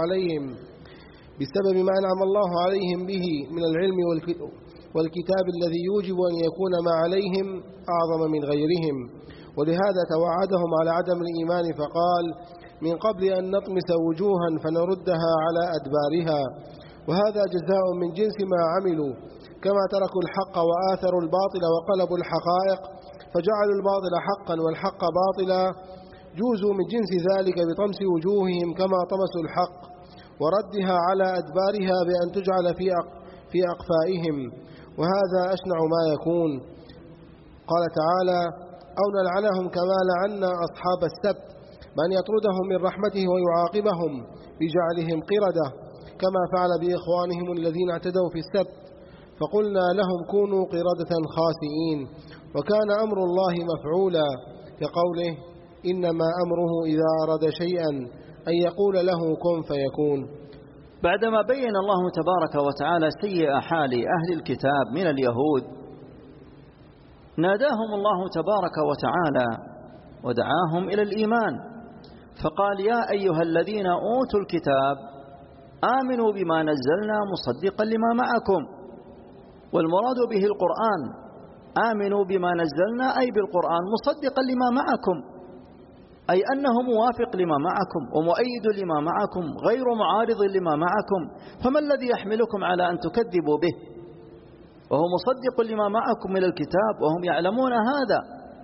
الله عليهم به من العلم والكتاب الذي يوجب أن يكون ما عليهم أعظم من غيرهم. ولهذا توعدهم على عدم الإيمان فقال من قبل أن نطمس وجوها فنردها على أدبارها، وهذا جزاء من جنس ما عملوا، كما تركوا الحق وآثروا الباطل وقلبوا الحقائق فجعلوا الباطل حقا والحق باطلا، جوزوا من جنس ذلك بطمس وجوههم كما طمسوا الحق وردها على أدبارها بأن تجعل في أقفائهم، وهذا أشنع ما يكون. قال تعالى أو نلعنهم كما لعنا أصحاب السبت، بأن يطردهم من رحمته ويعاقبهم بجعلهم قردة كما فعل بإخوانهم الذين اعتدوا في السبت، فقلنا لهم كونوا قردة خاسئين، وكان أمر الله مفعولا، كقوله إنما أمره إذا أراد شيئا أن يقول له كن فيكون. بعدما بين الله تبارك وتعالى سيئ حال أهل الكتاب من اليهود، ناداهم الله تبارك وتعالى ودعاهم إلى الإيمان، فقال يا أيها الذين أوتوا الكتاب آمنوا بما نزلنا مصدقا لما معكم، والمراد به القرآن، آمنوا بما نزلنا أي بالقرآن مصدقا لما معكم، أي أنه موافق لما معكم ومؤيد لما معكم غير معارض لما معكم، فما الذي يحملكم على أن تكذبوا به وهو مصدق لما معكم من الكتاب وهم يعلمون هذا.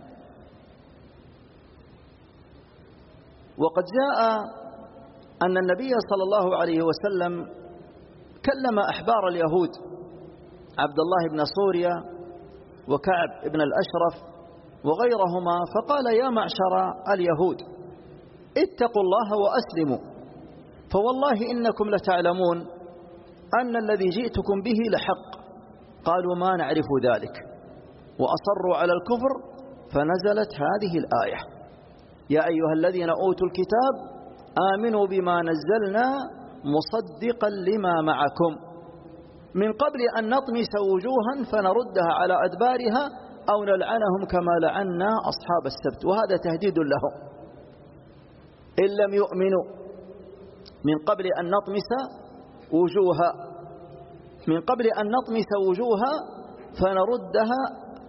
وقد جاء أن النبي صلى الله عليه وسلم كلم أحبار اليهود عبد الله بن سوريا وكعب بن الأشرف وغيرهما، فقال يا معشر اليهود اتقوا الله وأسلموا، فوالله إنكم لتعلمون أن الذي جئتكم به لحق. قالوا ما نعرف ذلك، وأصروا على الكفر، فنزلت هذه الآية يا أيها الذين أوتوا الكتاب آمنوا بما نزلنا مصدقا لما معكم من قبل أن نطمس وجوها فنردها على أدبارها أو نلعنهم كما لعنا أصحاب السبت. وهذا تهديد لهم إن لم يؤمنوا من قبل أن نطمس وجوها فنردها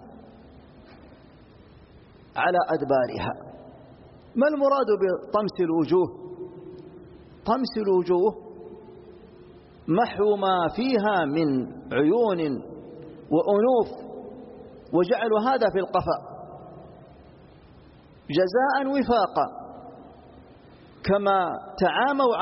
على أدبارها. ما المراد بطمس الوجوه؟ طمس الوجوه محو ما فيها من عيون وأنوف وجعلوا هذا في القفا جزاء وفاقا. كما تعاموا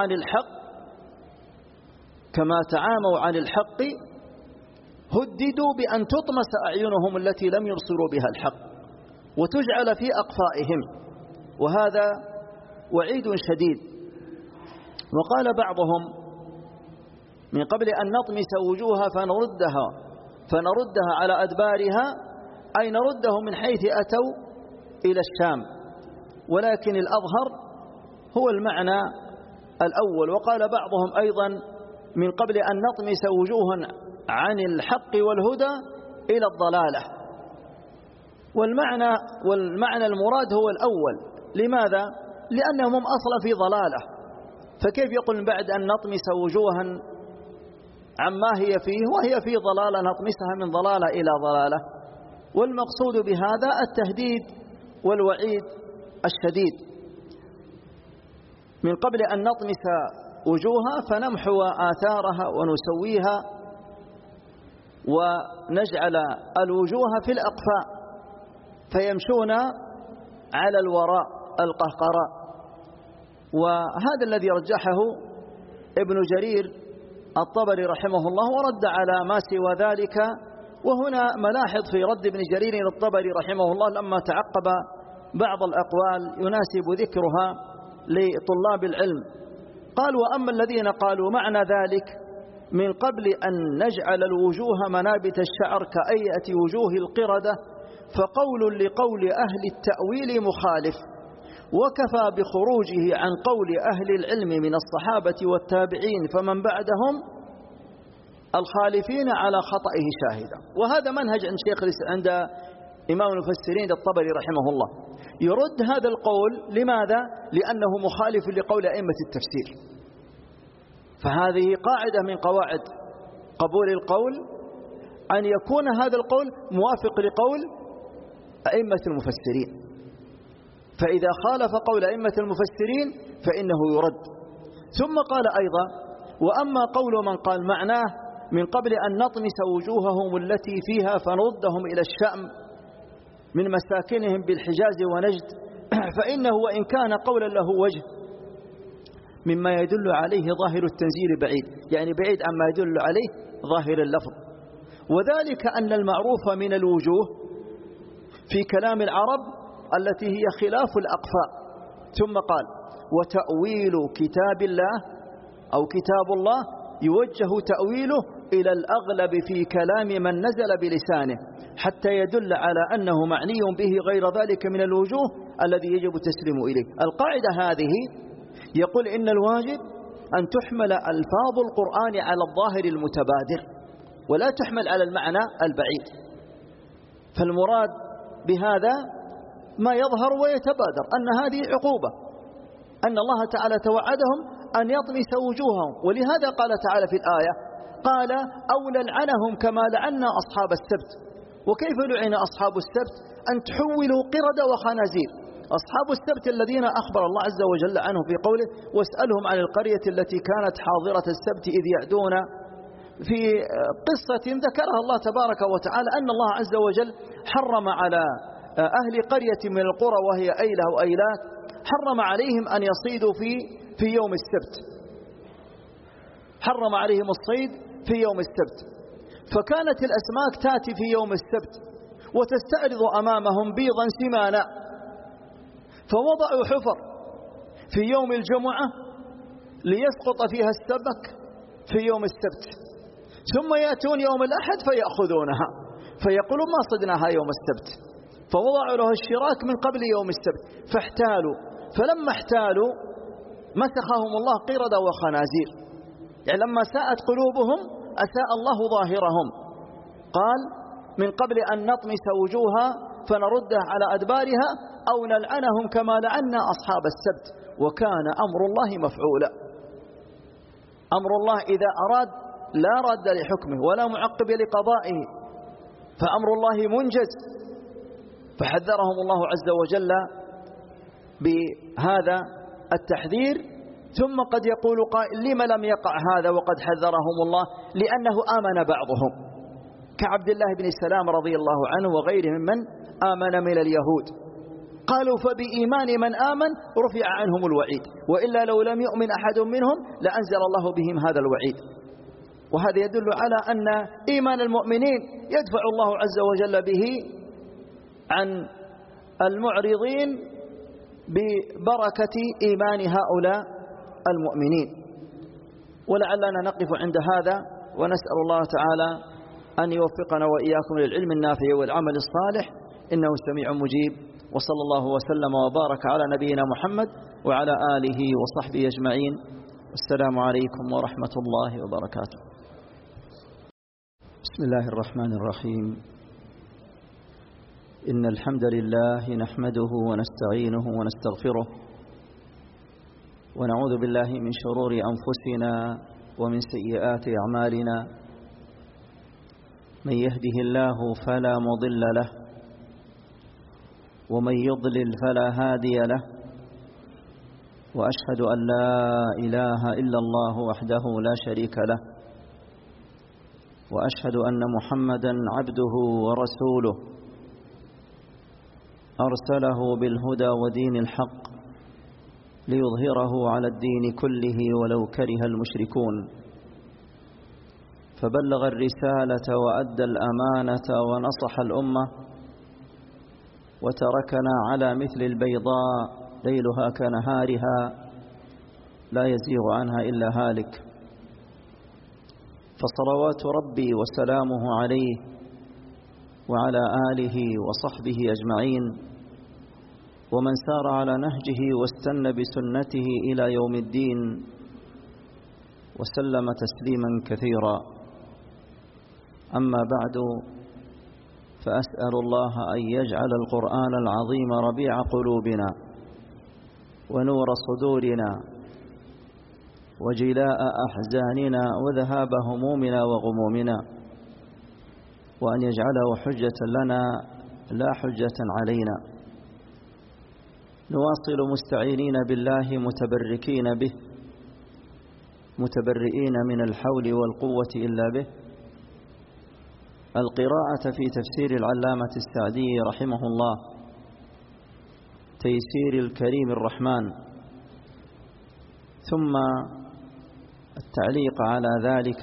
عن الحق هددوا بأن تطمس أعينهم التي لم يبصروا بها الحق وتجعل في أقفائهم، وهذا وعيد شديد. وقال بعضهم من قبل أن نطمس وجوها فنردها على أدبارها، أي نرده من حيث أتوا إلى الشام، ولكن الأظهر هو المعنى الأول. وقال بعضهم أيضا من قبل أن نطمس وجوها عن الحق والهدى إلى الضلالة، والمعنى المراد هو الأول. لماذا؟ لأنهم أصلا في ضلالة، فكيف يقول بعد أن نطمس وجوها عما هي فيه وهي في ضلالة نطمسها من ضلالة إلى ضلالة؟ والمقصود بهذا التهديد والوعيد الشديد. من قبل أن نطمس وجوها فنمحو آثارها ونسويها ونجعل الوجوه في الأقفاء فيمشون على الوراء القهقراء. وهذا الذي رجحه ابن جرير الطبري رحمه الله ورد على ما سوى ذلك. وهنا ملاحظ في رد ابن جرير الطبري رحمه الله لما تعقب بعض الأقوال يناسب ذكرها لطلاب العلم. قال: وأما الذين قالوا معنى ذلك من قبل أن نجعل الوجوه منابت الشعر كأيئة وجوه القردة فقول لقول أهل التأويل مخالف، وكفى بخروجه عن قول أهل العلم من الصحابة والتابعين فمن بعدهم الخالفين على خطئه شاهدا. وهذا منهج عند إمام المفسرين الطبري رحمه الله، يرد هذا القول. لماذا؟ لأنه مخالف لقول أئمة التفسير. فهذه قاعدة من قواعد قبول القول أن يكون هذا القول موافق لقول أئمة المفسرين، فإذا خالف قول أئمة المفسرين فإنه يرد. ثم قال أيضا: وأما قول من قال معناه من قبل أن نطمس وجوههم التي فيها فنردهم إلى الشأم من مساكنهم بالحجاز ونجد فإنه وإن كان قولا له وجه مما يدل عليه ظاهر التنزيل بعيد، يعني بعيد عما يدل عليه ظاهر اللفظ. وذلك أن المعروف من الوجوه في كلام العرب التي هي خلاف الأقفاء. ثم قال: وتأويل كتاب الله أو كتاب الله يوجه تأويله إلى الأغلب في كلام من نزل بلسانه حتى يدل على أنه معني به غير ذلك من الوجوه الذي يجب التسليم إليه. القاعدة هذه يقول إن الواجب أن تحمل ألفاظ القرآن على الظاهر المتبادر ولا تحمل على المعنى البعيد. فالمراد بهذا ما يظهر ويتبادر أن هذه عقوبة، أن الله تعالى توعدهم أن يطمس وجوههم. ولهذا قال تعالى في الآية: قال: أو نلعنهم كما لعنا أصحاب السبت. وكيف لعن أصحاب السبت؟ أن تحولوا قردة وخنازير. أصحاب السبت الذين أخبر الله عز وجل عنهم في قوله: واسألهم عن القرية التي كانت حاضرة السبت إذ يعدون، في قصة ذكرها الله تبارك وتعالى أن الله عز وجل حرم على أهل قرية من القرى وهي أيلة وأيلات، حرم عليهم أن يصيدوا في يوم السبت، حرم عليهم الصيد في يوم السبت. فكانت الأسماك تأتي في يوم السبت وتستعرض أمامهم بيضا سمانا، فوضعوا حفر في يوم الجمعة ليسقط فيها السمك في يوم السبت، ثم يأتون يوم الأحد فيأخذونها فيقولون ما صدناها يوم السبت، فوضعوا له الشراك من قبل يوم السبت فاحتالوا. فلما احتالوا مسخهم الله قردة وخنازير، يعني لما ساءت قلوبهم أساء الله ظاهرهم. قال: من قبل أن نطمس وجوها فنردها على أدبارها أو نلعنهم كما لعنا أصحاب السبت وكان أمر الله مفعولا. أمر الله إذا أراد لا رد لحكمه ولا معقب لقضائه، فأمر الله منجز. فحذرهم الله عز وجل بهذا التحذير ثم قد يقول قائل: لما لم يقع هذا وقد حذرهم الله؟ لأنه آمن بعضهم كعبد الله بن السلام رضي الله عنه وغيره ممن آمن من اليهود. قالوا: فبإيمان من آمن رفع عنهم الوعيد، وإلا لو لم يؤمن أحد منهم لأنزل الله بهم هذا الوعيد. وهذا يدل على أن إيمان المؤمنين يدفع الله عز وجل به عن المعرضين ببركة إيمان هؤلاء المؤمنين. ولعلنا نقف عند هذا، ونسأل الله تعالى أن يوفقنا وإياكم للعلم النافع والعمل الصالح، إنه سميع مجيب. وصلى الله وسلم وبارك على نبينا محمد وعلى آله وصحبه أجمعين. والسلام عليكم ورحمة الله وبركاته. بسم الله الرحمن الرحيم. إن الحمد لله نحمده ونستعينه ونستغفره، ونعوذ بالله من شرور أنفسنا ومن سيئات أعمالنا. من يهده الله فلا مضل له، ومن يضلل فلا هادي له، وأشهد أن لا إله إلا الله وحده لا شريك له، وأشهد أن محمدا عبده ورسوله أرسله بالهدى ودين الحق ليظهره على الدين كله ولو كره المشركون. فبلغ الرسالة وأدى الأمانة ونصح الأمة، وتركنا على مثل البيضاء ليلها كنهارها لا يزيغ عنها إلا هالك. فصلوات ربي وسلامه عليه وعلى آله وصحبه أجمعين، ومن سار على نهجه واستنى بسنته إلى يوم الدين، وسلم تسليما كثيرا. أما بعد، فأسأل الله أن يجعل القرآن العظيم ربيع قلوبنا ونور صدورنا وجلاء أحزاننا وذهاب همومنا وغمومنا، وأن يجعله حجة لنا لا حجة علينا. نواصل مستعينين بالله متبركين به، متبرئين من الحول والقوة إلا به، القراءة في تفسير العلامة السعدي رحمه الله، تيسير الكريم الرحمن، ثم التعليق على ذلك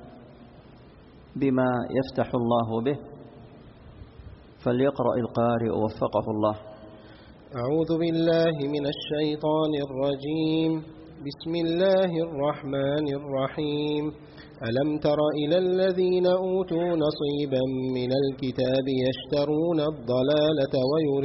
بما يفتح الله به. فليقرأ القارئ وفقه الله. أعوذ بالله من الشيطان الرجيم. بسم الله الرحمن الرحيم. ألم تر إلى الذين أوتوا نصيبا من الكتاب يشترون الضلالة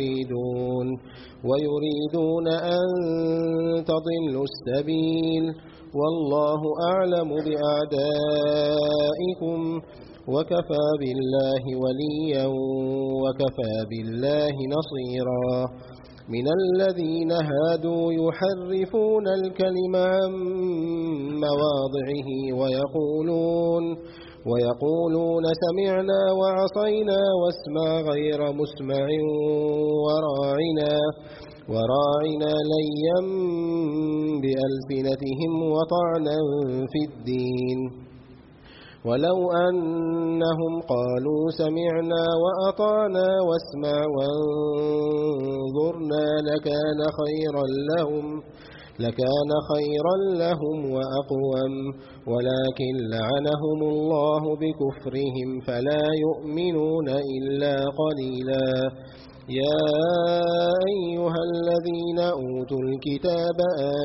ويريدون أن تضلوا السبيل، والله أعلم بأعدائكم، وكفى بالله وليا وكفى بالله نصيرا. من الذين هادوا يحرفون الكلم عن مواضعه ويقولون سمعنا وعصينا واسمع غير مسمع وراعنا ليا بألسنتهم وطعنا في الدين. ولو أنهم قالوا سمعنا وأطعنا واسمع وانظرنا لكان خيرا لهم وأقوم، ولكن لعنهم الله بكفرهم فلا يؤمنون إلا قليلا. يا أيها الذين أوتوا الكتاب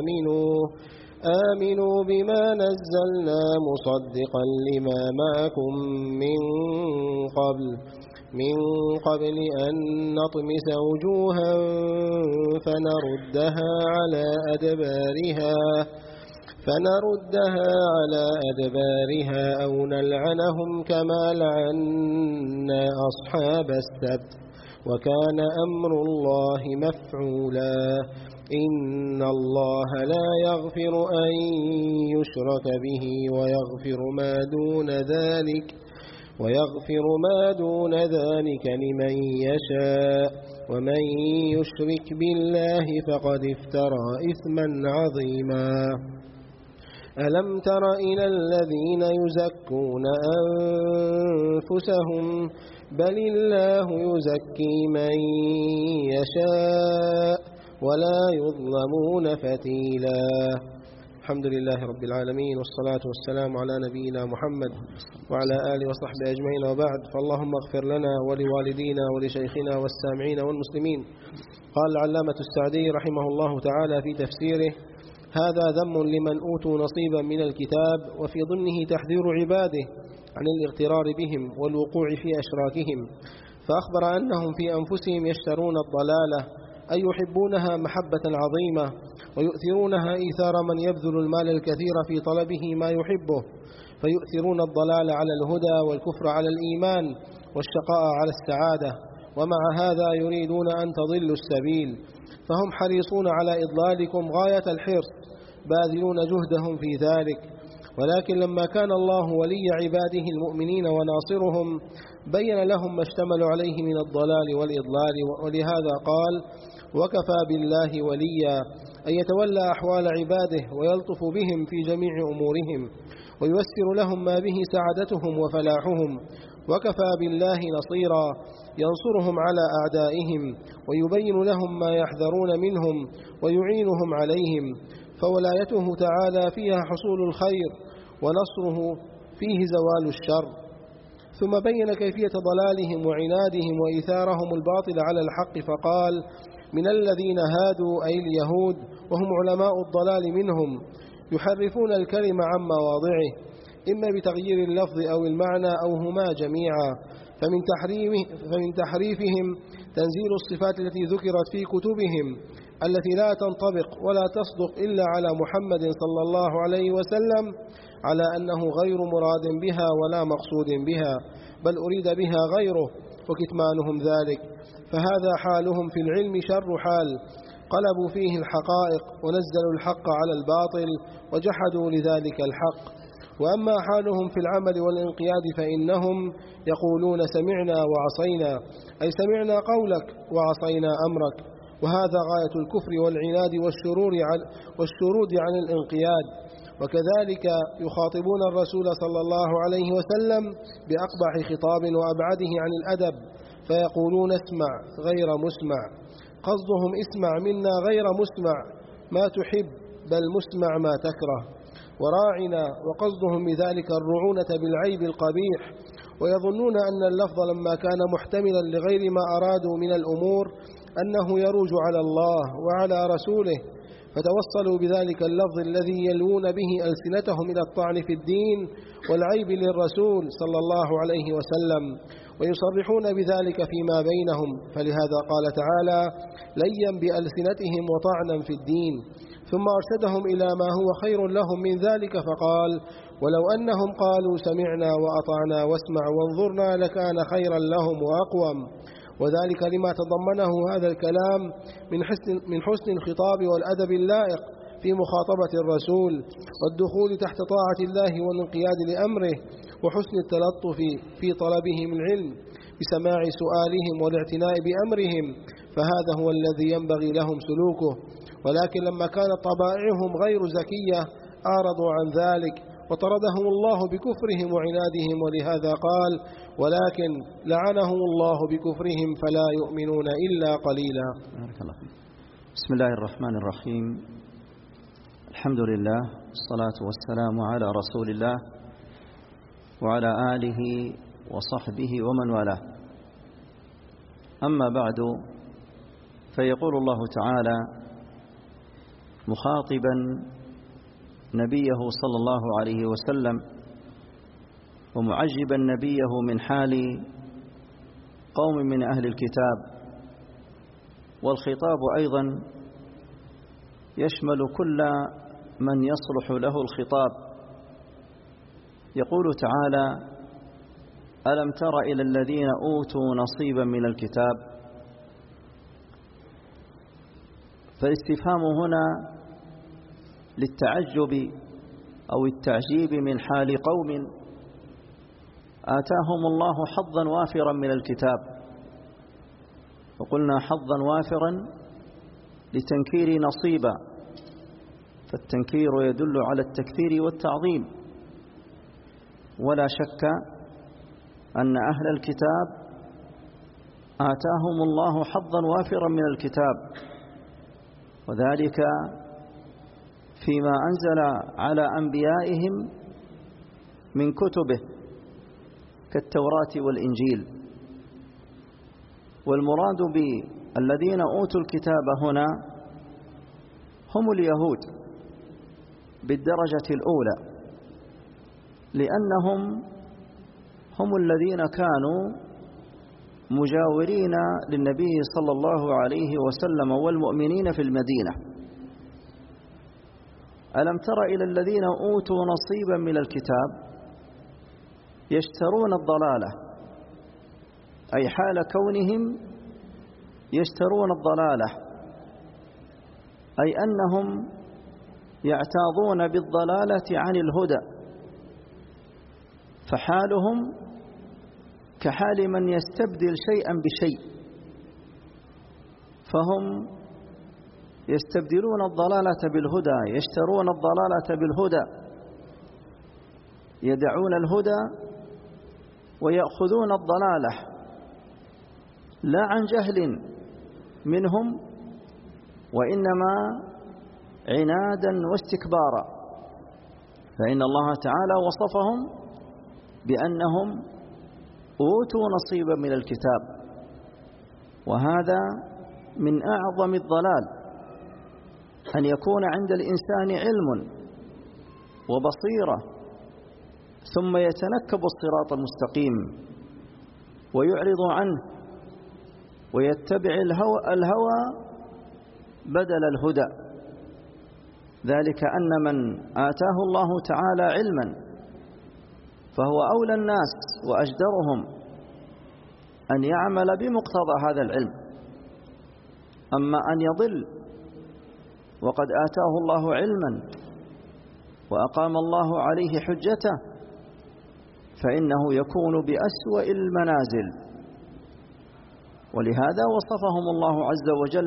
آمنوا بما نزلنا مصدقا لما معكم من قبل أن نطمس وجوها فنردها على أدبارها أو نلعنهم كما لعنا أصحاب السبت، وكان أمر الله مفعولا. إن الله لا يغفر أن يشرك به ويغفر ما دون ذلك لمن يشاء، ومن يشرك بالله فقد افترى إثما عظيما. ألم تر إلى الذين يزكون أنفسهم بل الله يزكي من يشاء ولا يظلمون فتيلا. الحمد لله رب العالمين، والصلاة والسلام على نبينا محمد وعلى آله وصحبه أجمعين، وبعد. فاللهم اغفر لنا ولوالدينا ولشيخنا والسامعين والمسلمين. قال العلامة السعدي رحمه الله تعالى في تفسيره: هذا ذم لمن أوتوا نصيبا من الكتاب، وفي ضمنه تحذير عباده عن الاغترار بهم والوقوع في أشراكهم، فأخبر أنهم في أنفسهم يشترون الضلالة، أي يحبونها محبة عظيمة، ويؤثرونها إيثار من يبذل المال الكثير في طلبه ما يحبه، فيؤثرون الضلال على الهدى والكفر على الإيمان والشقاء على السعادة، ومع هذا يريدون أن تضلوا السبيل، فهم حريصون على إضلالكم غاية الحرص، باذلون جهدهم في ذلك. ولكن لما كان الله ولي عباده المؤمنين وناصرهم بين لهم ما اشتملوا عليه من الضلال والإضلال، ولهذا قال: وكفى بالله وليا، أن يتولى أحوال عباده ويلطف بهم في جميع أمورهم وييسر لهم ما به سعادتهم وفلاحهم. وكفى بالله نصيرا، ينصرهم على أعدائهم ويبين لهم ما يحذرون منهم ويعينهم عليهم، فولايته تعالى فيها حصول الخير، ونصره فيه زوال الشر. ثم بين كيفية ضلالهم وعنادهم وإيثارهم الباطل على الحق فقال: من الذين هادوا أي اليهود، وهم علماء الضلال منهم، يحرفون الكلم عن مواضعه، إما بتغيير اللفظ أو المعنى أو هما جميعا. فمن تحريفهم تنزيل الصفات التي ذكرت في كتبهم التي لا تنطبق ولا تصدق إلا على محمد صلى الله عليه وسلم، على أنه غير مراد بها ولا مقصود بها، بل أريد بها غيره، وكتمانهم ذلك. فهذا حالهم في العلم شر حال، قلبوا فيه الحقائق ونزلوا الحق على الباطل وجحدوا لذلك الحق. وأما حالهم في العمل والانقياد فإنهم يقولون: سمعنا وعصينا، أي سمعنا قولك وعصينا أمرك، وهذا غاية الكفر والعناد والشرود عن الانقياد. وكذلك يخاطبون الرسول صلى الله عليه وسلم بأقبح خطاب وأبعده عن الأدب، فيقولون: اسمع غير مسمع، قصدهم اسمع منا غير مسمع ما تحب، بل مسمع ما تكره. وراعنا، وقصدهم بذلك الرعونة بالعيب القبيح، ويظنون أن اللفظ لما كان محتملا لغير ما أرادوا من الأمور أنه يروج على الله وعلى رسوله، فتوصلوا بذلك اللفظ الذي يلوون به ألسنتهم إلى الطعن في الدين والعيب للرسول صلى الله عليه وسلم، ويصرحون بذلك فيما بينهم. فلهذا قال تعالى: ليا بألسنتهم وطعنا في الدين. ثم أرشدهم إلى ما هو خير لهم من ذلك فقال: ولو أنهم قالوا سمعنا وأطعنا واسمع وانظرنا لكان خيرا لهم وأقوم. وذلك لما تضمنه هذا الكلام من حسن الخطاب والأدب اللائق في مخاطبة الرسول، والدخول تحت طاعة الله والانقياد لأمره، وحسن التلطف في طلبهم العلم بسماع سؤالهم والاعتناء بأمرهم، فهذا هو الذي ينبغي لهم سلوكه. ولكن لما كانت طبائعهم غير زكية أعرضوا عن ذلك وطردهم الله بكفرهم وعنادهم، ولهذا قال: ولكن لعنهم الله بكفرهم فلا يؤمنون إلا قليلا. بسم الله الرحمن الرحيم. الحمد لله، والصلاة والسلام على رسول الله وعلى آله وصحبه ومن والاه. أما بعد، فيقول الله تعالى مخاطبا نبيه صلى الله عليه وسلم ومعجبا نبيه من حال قوم من أهل الكتاب، والخطاب أيضا يشمل كل من يصلح له الخطاب. يقول تعالى: ألم تر إلى الذين أوتوا نصيبا من الكتاب. فالاستفهام هنا للتعجب أو التعجيب من حال قوم آتاهم الله حظا وافرا من الكتاب، وقلنا حظا وافرا لتنكير نصيبا، فالتنكير يدل على التكثير والتعظيم. ولا شك أن أهل الكتاب آتاهم الله حظا وافرا من الكتاب، وذلك فيما أنزل على أنبيائهم من كتبه كالتوراة والإنجيل. والمراد بالذين أوتوا الكتاب هنا هم اليهود بالدرجة الأولى، لأنهم هم الذين كانوا مجاورين للنبي صلى الله عليه وسلم والمؤمنين في المدينة. ألم تر إلى الذين أوتوا نصيبا من الكتاب يشترون الضلالة، أي حال كونهم يشترون الضلالة، أي أنهم يعتاضون بالضلالة عن الهدى، فحالهم كحال من يستبدل شيئا بشيء، فهم يستبدلون الضلالة بالهدى، يشترون الضلالة بالهدى، يدعون الهدى ويأخذون الضلالة، لا عن جهل منهم، وإنما عنادا واستكبارا. فإن الله تعالى وصفهم بأنهم أوتوا نصيبا من الكتاب، وهذا من أعظم الضلال، أن يكون عند الإنسان علم وبصيرة ثم يتنكب الصراط المستقيم ويعرض عنه ويتبع الهوى بدل الهدى. ذلك أن من آتاه الله تعالى علما فهو أولى الناس وأجدرهم أن يعمل بمقتضى هذا العلم. أما أن يضل وقد آتاه الله علما وأقام الله عليه حجته فإنه يكون بأسوأ المنازل. ولهذا وصفهم الله عز وجل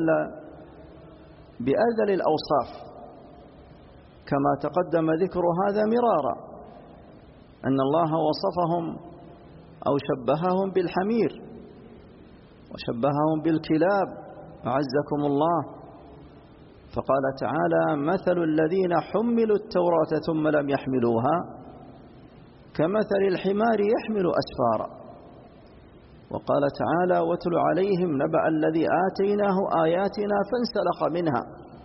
بأذل الأوصاف، كما تقدم ذكر هذا مرارا، أن الله وصفهم أو شبههم بالحمير وشبههم بالكلاب أعزكم الله، فقال تعالى: مثل الذين حملوا التوراة ثم لم يحملوها كمثل الحمار يحمل أسفارا. وقال تعالى: واتل عليهم نبأ الذي آتيناه آياتنا فانسلخ منها.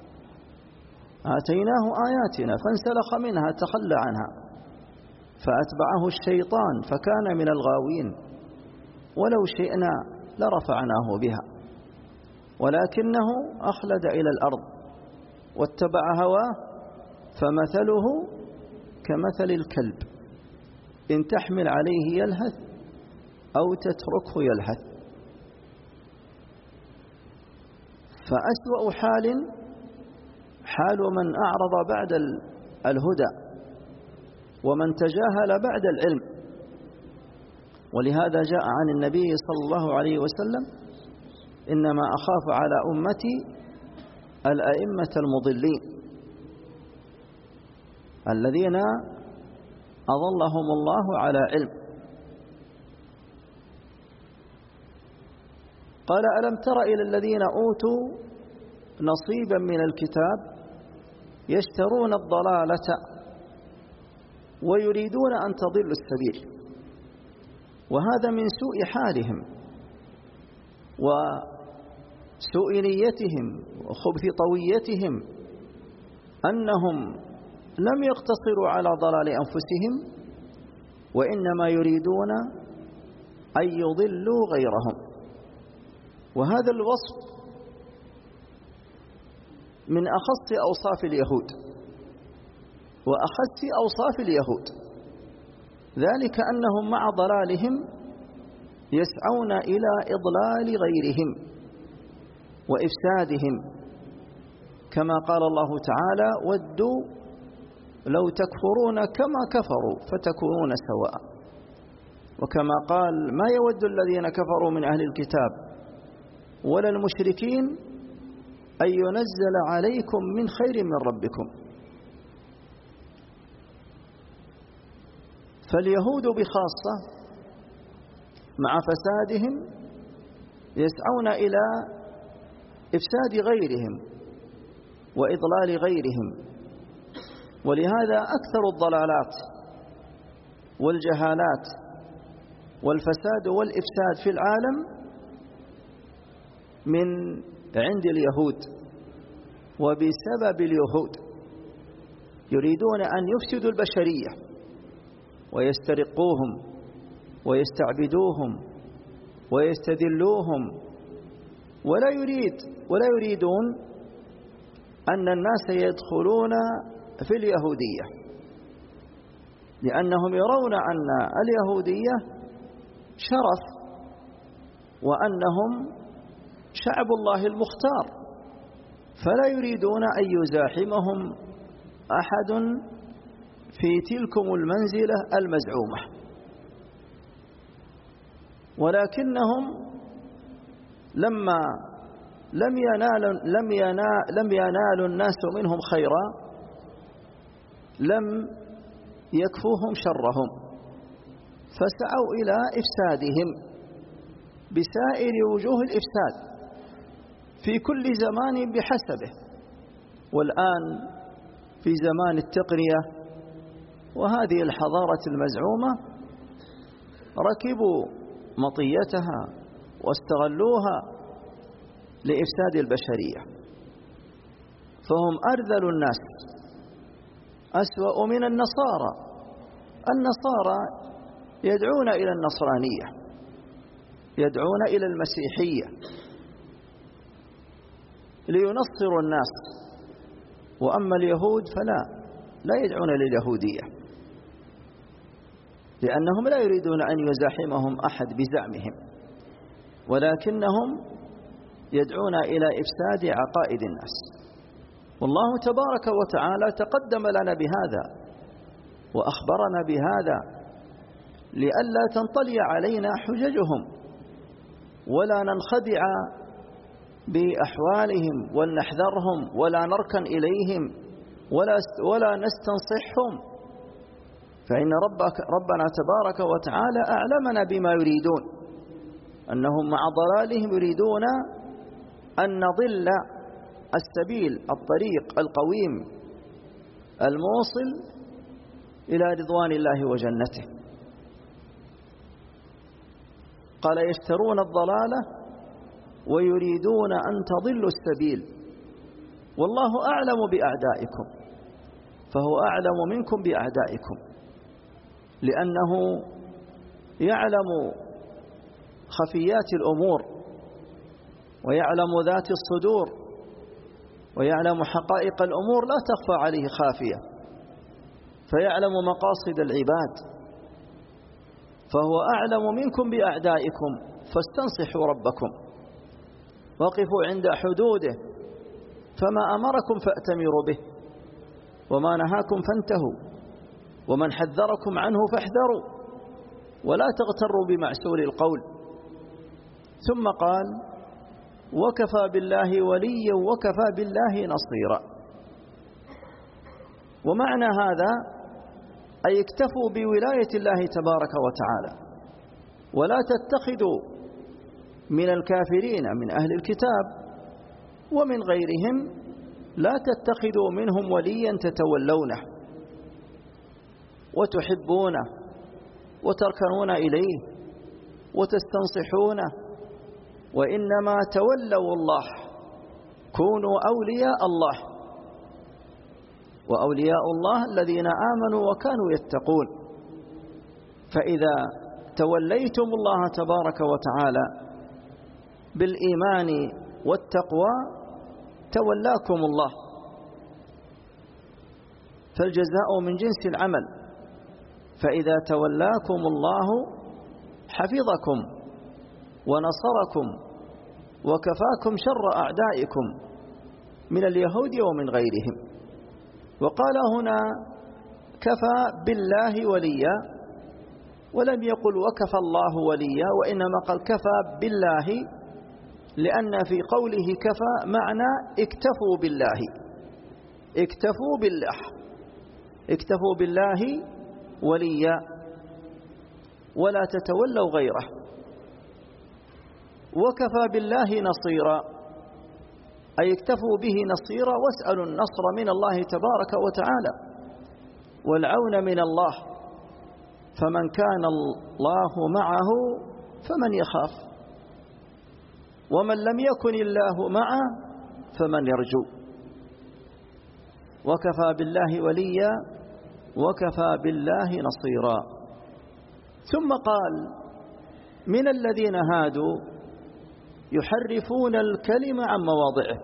آتيناه آياتنا فانسلخ منها، تخلى عنها، فأتبعه الشيطان فكان من الغاوين، ولو شئنا لرفعناه بها ولكنه أخلد إلى الأرض واتبع هواه فمثله كمثل الكلب إن تحمل عليه يلهث أو تتركه يلهث. فأسوأ حال من أعرض بعد الهدى ومن تجاهل بعد العلم. ولهذا جاء عن النبي صلى الله عليه وسلم: إنما أخاف على أمتي الأئمة المضلين الذين أضلهم الله على علم. قال: ألم تر إلى الذين أوتوا نصيبا من الكتاب يشترون الضلالة ويريدون أن تضلوا السبيل. وهذا من سوء حالهم وسوء نيتهم وخبث طويتهم، أنهم لم يقتصروا على ضلال أنفسهم وإنما يريدون أن يضلوا غيرهم. وهذا الوصف من أخص أوصاف اليهود وأخص أوصاف اليهود، ذلك أنهم مع ضلالهم يسعون إلى إضلال غيرهم وإفسادهم، كما قال الله تعالى: ودوا لو تكفرون كما كفروا فتكونون سواء. وكما قال: ما يود الذين كفروا من أهل الكتاب ولا المشركين أن ينزل عليكم من خير من ربكم. فاليهود بخاصة مع فسادهم يسعون إلى إفساد غيرهم وإضلال غيرهم، ولهذا أكثر الضلالات والجهالات والفساد والإفساد في العالم من عند اليهود وبسبب اليهود. يريدون أن يفسدوا البشرية ويسترقوهم ويستعبدوهم ويستذلوهم، ولا يريدون أن الناس يدخلون في اليهودية، لأنهم يرون أن اليهودية شرف وأنهم شعب الله المختار، فلا يريدون أن يزاحمهم أحد في تلكم المنزلة المزعومة. ولكنهم لما لم ينال الناس منهم خيرا لم يكفوهم شرهم، فسعوا إلى إفسادهم بسائر وجوه الإفساد في كل زمان بحسبه. والآن في زمان التقنية وهذه الحضارة المزعومة ركبوا مطيتها واستغلوها لإفساد البشرية، فهم أرذل الناس، أسوأ من النصارى. النصارى يدعون إلى النصرانية، يدعون إلى المسيحية لينصروا الناس، وأما اليهود لا يدعون لليهودية، لأنهم لا يريدون أن يزاحمهم أحد بزعمهم، ولكنهم يدعون إلى إفساد عقائد الناس. والله تبارك وتعالى تقدم لنا بهذا وأخبرنا بهذا لئلا تنطلي علينا حججهم ولا ننخدع بأحوالهم ولنحذرهم ولا نركن إليهم ولا نستنصحهم، فإن ربنا تبارك وتعالى أعلمنا بما يريدون، أنهم مع ضلالهم يريدون أن نضل السبيل الطريق القويم الموصل إلى رضوان الله وجنته. قال يشترون الضلالة ويريدون أن تضلوا السبيل، والله أعلم بأعدائكم، فهو أعلم منكم بأعدائكم، لأنه يعلم خفيات الأمور ويعلم ذات الصدور ويعلم حقائق الأمور لا تخفى عليه خافية، فيعلم مقاصد العباد، فهو أعلم منكم بأعدائكم، فاستنصحوا ربكم وقفوا عند حدوده، فما أمركم فأتمروا به وما نهاكم فانتهوا ومن حذركم عنه فاحذروا ولا تغتروا بمعسول القول. ثم قال وكفى بالله وليا وكفى بالله نصيرا. ومعنى هذا أي اكتفوا بولاية الله تبارك وتعالى، ولا تتخذوا من الكافرين من أهل الكتاب ومن غيرهم، لا تتخذوا منهم وليا تتولونه وتحبونه وتركنون إليه وتستنصحونه، وإنما تولوا الله، كونوا أولياء الله، وأولياء الله الذين آمنوا وكانوا يتقون. فإذا توليتم الله تبارك وتعالى بالإيمان والتقوى تولاكم الله، فالجزاء من جنس العمل، فإذا تولاكم الله حفظكم ونصركم وكفاكم شر أعدائكم من اليهود ومن غيرهم. وقال هنا كفى بالله وليا، ولم يقل وكفى الله وليا، وإنما قال كفى بالله لأن في قوله كفى معنى اكتفوا بالله، اكتفوا بالله، اكتفوا بالله وليا ولا تتولوا غيره، وكفى بالله نصيرا، أي اكتفوا به نصيرا واسألوا النصر من الله تبارك وتعالى والعون من الله، فمن كان الله معه فمن يخاف، ومن لم يكن الله معه فمن يرجو. وكفى بالله وليا وكفى بالله نصيرا. ثم قال من الذين هادوا يحرفون الكلم عن مواضعه،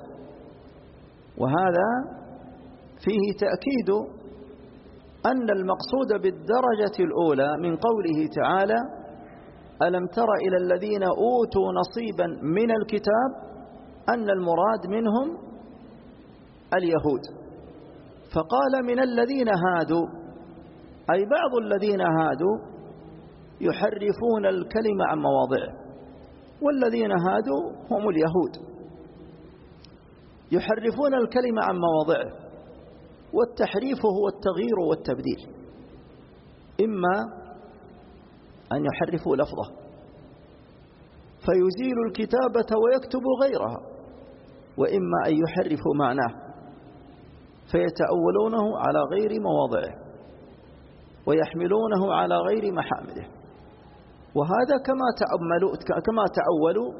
وهذا فيه تأكيد أن المقصود بالدرجة الأولى من قوله تعالى ألم تر إلى الذين أوتوا نصيبا من الكتاب أن المراد منهم اليهود، فقال من الذين هادوا أي بعض الذين هادوا يحرفون الكلم عن مواضعه، والذين هادوا هم اليهود يحرفون الكلم عن مواضعه، والتحريف هو التغيير والتبديل، إما أن يحرفوا لفظه فيزيل الكتابة ويكتب غيرها، وإما أن يحرفوا معناه فيتأولونه على غير مواضعه ويحملونه على غير محامله. وهذا كما تأولوا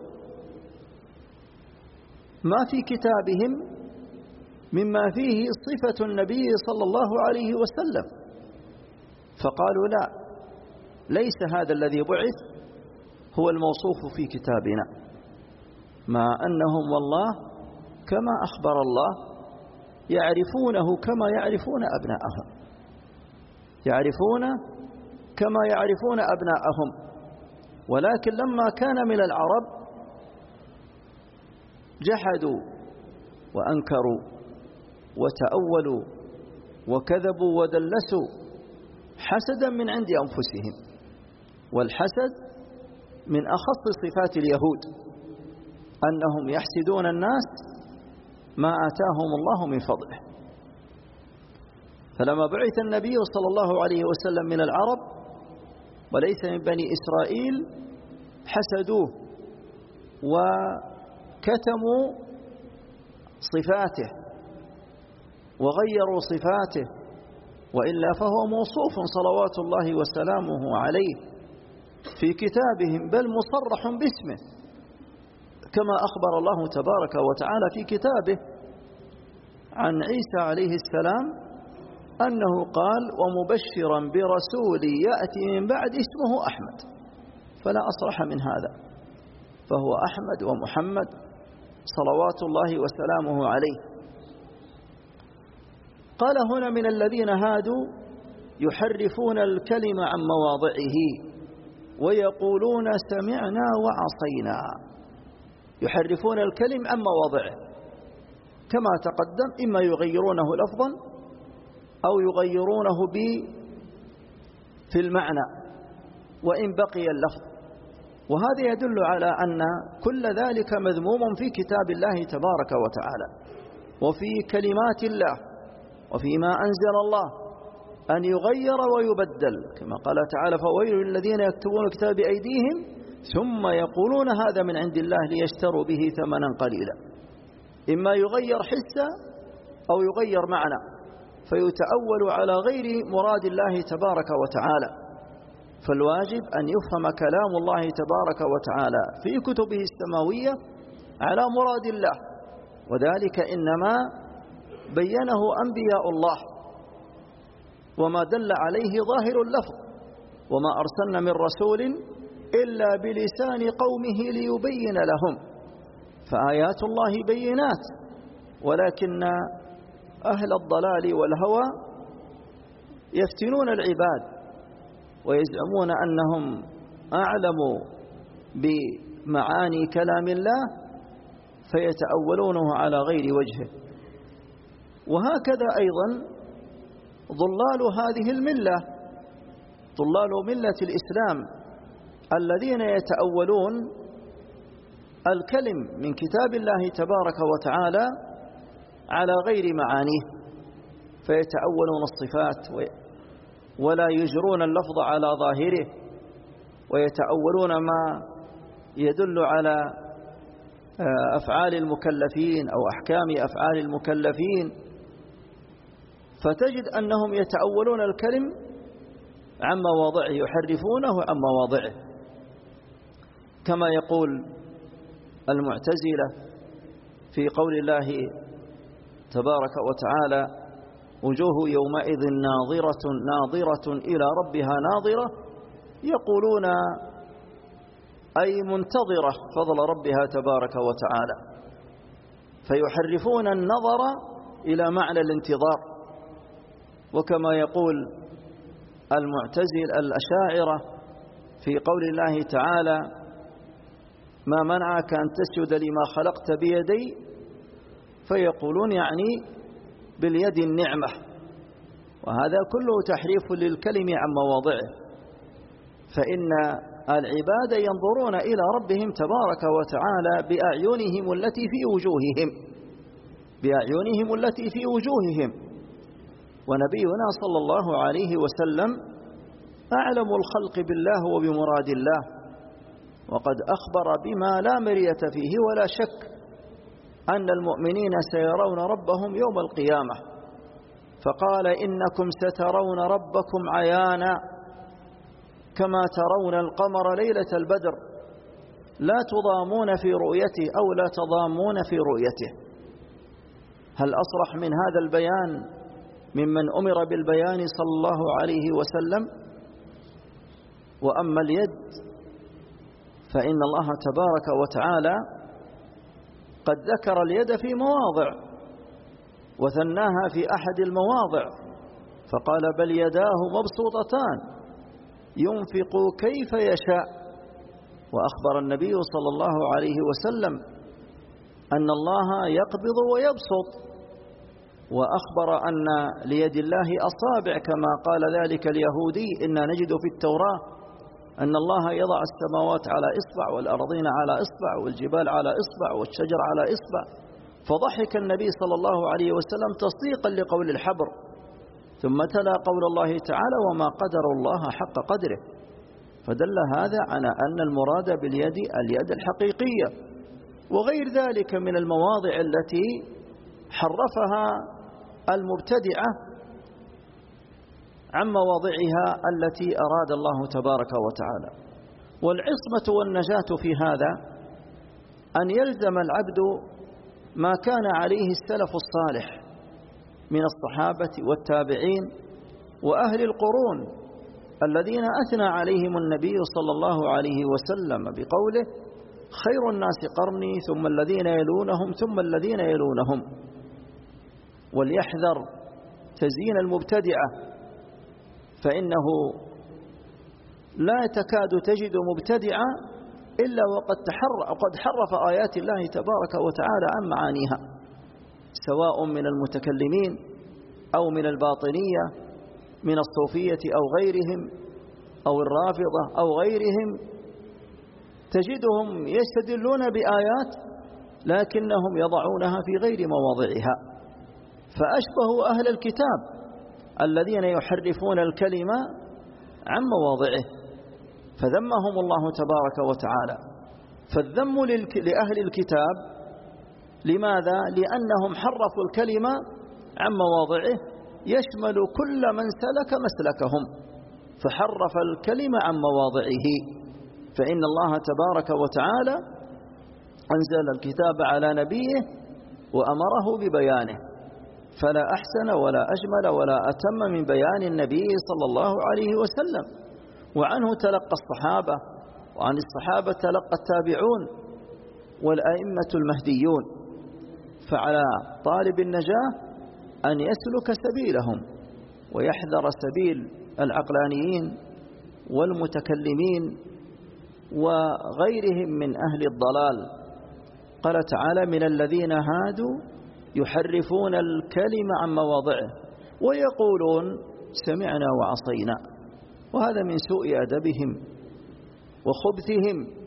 ما في كتابهم مما فيه صفة النبي صلى الله عليه وسلم، فقالوا لا، ليس هذا الذي بعث هو الموصوف في كتابنا، مع أنهم والله كما أخبر الله يعرفونه كما يعرفون أبناءهم، يعرفون كما يعرفون أبناءهم، ولكن لما كان من العرب جحدوا وأنكروا وتأولوا وكذبوا ودلسوا حسدا من عند أنفسهم، والحسد من أخص صفات اليهود أنهم يحسدون الناس ما آتاهم الله من فضله. فلما بعث النبي صلى الله عليه وسلم من العرب وليس من بني إسرائيل حسدوه وكتموا صفاته وغيروا صفاته، وإلا فهو موصوف صلوات الله وسلامه عليه في كتابهم، بل مصرح باسمه كما أخبر الله تبارك وتعالى في كتابه عن عيسى عليه السلام أنه قال ومبشرا برسول يأتي من بعد اسمه أحمد، فلا أصرح من هذا، فهو أحمد ومحمد صلوات الله وسلامه عليه. قال هنا من الذين هادوا يحرفون الكلم عن مواضعه ويقولون سمعنا وعصينا، يحرفون الكلم عن مواضعه كما تقدم، إما يغيرونه لفظا أو يغيرونه في المعنى وإن بقي اللفظ، وهذا يدل على أن كل ذلك مذموم في كتاب الله تبارك وتعالى وفي كلمات الله وفيما أنزل الله أن يغير ويبدل، كما قال تعالى فويل للذين يكتبون الكتاب بأيديهم ثم يقولون هذا من عند الله ليشتروا به ثمنا قليلا، إما يغير حسا أو يغير معنى فيتأول على غير مراد الله تبارك وتعالى. فالواجب أن يفهم كلام الله تبارك وتعالى في كتبه السماوية على مراد الله، وذلك إنما بينه أنبياء الله وما دل عليه ظاهر اللفظ، وما أرسلنا من رسول إلا بلسان قومه ليبين لهم، فآيات الله بينات، ولكن أهل الضلال والهوى يفتنون العباد ويزعمون أنهم أعلموا بمعاني كلام الله فيتأولونه على غير وجهه. وهكذا أيضا ضلال هذه الملة، ضلال ملة الإسلام الذين يتأولون الكلم من كتاب الله تبارك وتعالى على غير معانيه، فيتأولون الصفات ولا يجرون اللفظ على ظاهره، ويتأولون ما يدل على أفعال المكلفين أو أحكام أفعال المكلفين، فتجد أنهم يتأولون الكلم عن مواضعه، يحرفونه عن مواضعه، كما يقول المعتزلة في قول الله تبارك وتعالى: وجوه يومئذ ناظرة إلى ربها ناظرة، يقولون أي منتظرة فضل ربها تبارك وتعالى، فيحرفون النظر إلى معنى الانتظار. وكما يقول الأشاعرة في قول الله تعالى: ما منعك أن تسجد لما خلقت بيدي، فيقولون يعني باليد النعمة، وهذا كله تحريف للكلم عن مواضعه، فإن العباد ينظرون إلى ربهم تبارك وتعالى بأعينهم التي في وجوههم، ونبينا صلى الله عليه وسلم أعلم الخلق بالله وبمراد الله، وقد أخبر بما لا مرية فيه ولا شك أن المؤمنين سيرون ربهم يوم القيامة، فقال: إنكم سترون ربكم عيانا كما ترون القمر ليلة البدر لا تضامون في رؤيته أو لا تضامون في رؤيته. هل أصرح من هذا البيان ممن أمر بالبيان صلى الله عليه وسلم؟ وأما اليد فإن الله تبارك وتعالى قد ذكر اليد في مواضع وثناها في أحد المواضع، فقال: بل يداه مبسوطتان ينفق كيف يشاء. وأخبر النبي صلى الله عليه وسلم أن الله يقبض ويبسط، وأخبر أن ليد الله أصابع كما قال ذلك اليهودي: إنا نجد في التوراة أن الله يضع السماوات على إصبع والأرضين على إصبع والجبال على إصبع والشجر على إصبع. فضحك النبي صلى الله عليه وسلم تصديقا لقول الحبر، ثم تلا قول الله تعالى: وما قدر الله حق قدره. فدل هذا على أن المراد باليد اليد الحقيقية، وغير ذلك من المواضع التي حرفها المبتدعة عن مواضعها التي أراد الله تبارك وتعالى. والعصمة والنجاة في هذا أن يلزم العبد ما كان عليه السلف الصالح من الصحابة والتابعين وأهل القرون الذين أثنى عليهم النبي صلى الله عليه وسلم بقوله: خير الناس قرني ثم الذين يلونهم ثم الذين يلونهم. وليحذر تزيين المبتدعة، فإنه لا تكاد تجد مبتدعا إلا وقد حرف آيات الله تبارك وتعالى عن معانيها، سواء من المتكلمين أو من الباطنية من الصوفية أو غيرهم أو الرافضة أو غيرهم، تجدهم يستدلون بآيات لكنهم يضعونها في غير مواضعها، فأشبهوا أهل الكتاب الذين يحرفون الكلمة عن مواضعه، فذمهم الله تبارك وتعالى. فالذم لأهل الكتاب لماذا؟ لأنهم حرفوا الكلمة عن مواضعه، يشمل كل من سلك مسلكهم، فحرف الكلمة عن مواضعه. فإن الله تبارك وتعالى أنزل الكتاب على نبيه وأمره ببيانه، فلا أحسن ولا أجمل ولا أتم من بيان النبي صلى الله عليه وسلم. وعنه تلقى الصحابة، وعن الصحابة تلقى التابعون والأئمة المهديون. فعلى طالب النجاة أن يسلك سبيلهم ويحذر سبيل العقلانيين والمتكلمين وغيرهم من أهل الضلال. قال تعالى: من الذين هادوا يحرفون الكلم عن مواضعه ويقولون سمعنا وعصينا. وهذا من سوء أدبهم وخبثهم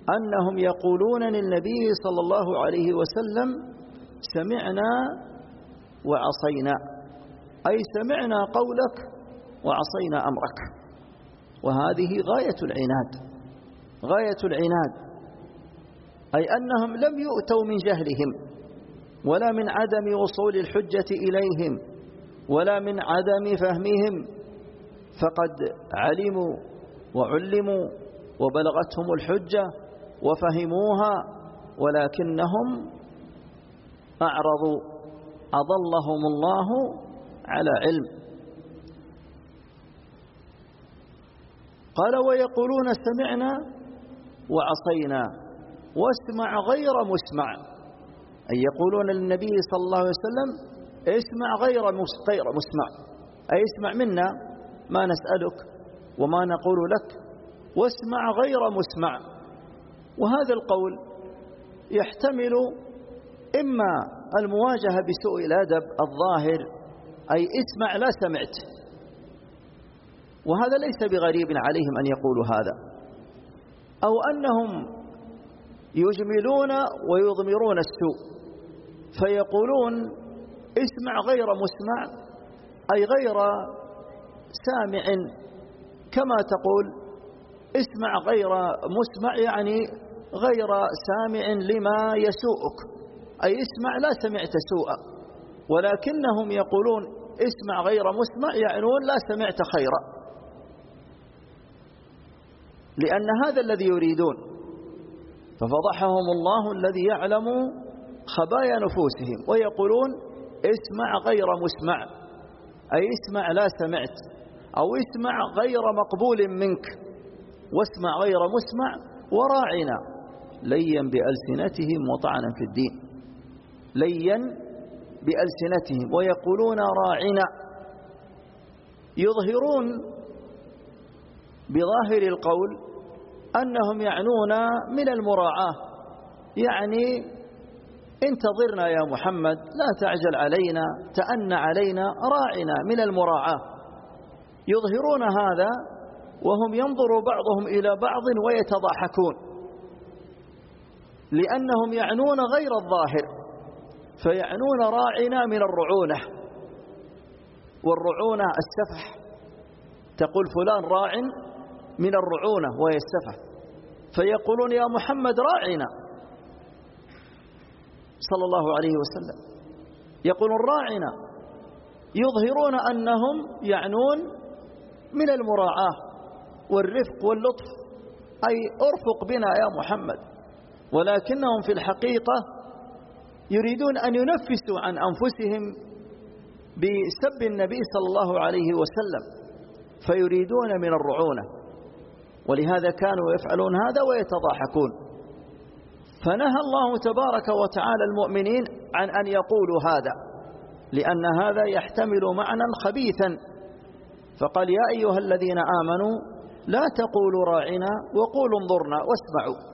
أنهم يقولون للنبي صلى الله عليه وسلم سمعنا وعصينا، أي سمعنا قولك وعصينا أمرك. وهذه غاية العناد، غاية العناد، أي أنهم لم يؤتوا من جهلهم ولا من عدم وصول الحجة إليهم ولا من عدم فهمهم، فقد علموا وعلموا وبلغتهم الحجة وفهموها، ولكنهم أعرضوا، أضلهم الله على علم. قال ويقولون سمعنا وعصينا واسمع غير مسمع، أي يقولون للنبي صلى الله عليه وسلم اسمع غير مسمع، أي اسمع منا ما نسألك وما نقول لك، واسمع غير مسمع. وهذا القول يحتمل إما المواجهة بسوء الأدب الظاهر، أي اسمع لا سمعت، وهذا ليس بغريب عليهم أن يقولوا هذا، أو أنهم يجملون ويضمرون السوء فيقولون اسمع غير مسمع، أي غير سامع، كما تقول اسمع غير مسمع يعني غير سامع لما يسوءك، أي اسمع لا سمعت سوءا، ولكنهم يقولون اسمع غير مسمع يعنون لا سمعت خيرا، لأن هذا الذي يريدون. ففضحهم الله الذي يعلم خبايا نفوسهم، ويقولون اسمع غير مسمع، أي اسمع لا سمعت، أو اسمع غير مقبول منك، واسمع غير مسمع، وراعنا ليا بألسنتهم وطعنا في الدين، ليا بألسنتهم، ويقولون راعنا، يظهرون بظاهر القول أنهم يعنون من المراعاة، يعني انتظرنا يا محمد، لا تعجل علينا، تأن علينا، راعنا من المراعاة. يظهرون هذا وهم ينظر بعضهم إلى بعض ويتضاحكون، لأنهم يعنون غير الظاهر، فيعنون راعنا من الرعونة، والرعونة السفح، تقول فلان راع من الرعونة وهي السفح، فيقولون يا محمد راعنا صلى الله عليه وسلم، يقولون راعنا، يظهرون أنهم يعنون من المراعاة والرفق واللطف، أي ارفق بنا يا محمد، ولكنهم في الحقيقة يريدون أن ينفسوا عن أنفسهم بسب النبي صلى الله عليه وسلم، فيريدون من الرعونة، ولهذا كانوا يفعلون هذا ويتضاحكون. فنهى الله تبارك وتعالى المؤمنين عن أن يقولوا هذا، لأن هذا يحتمل معنى خبيثا، فقال يا أيها الذين آمنوا لا تقولوا راعنا وقولوا انظرنا واسمعوا،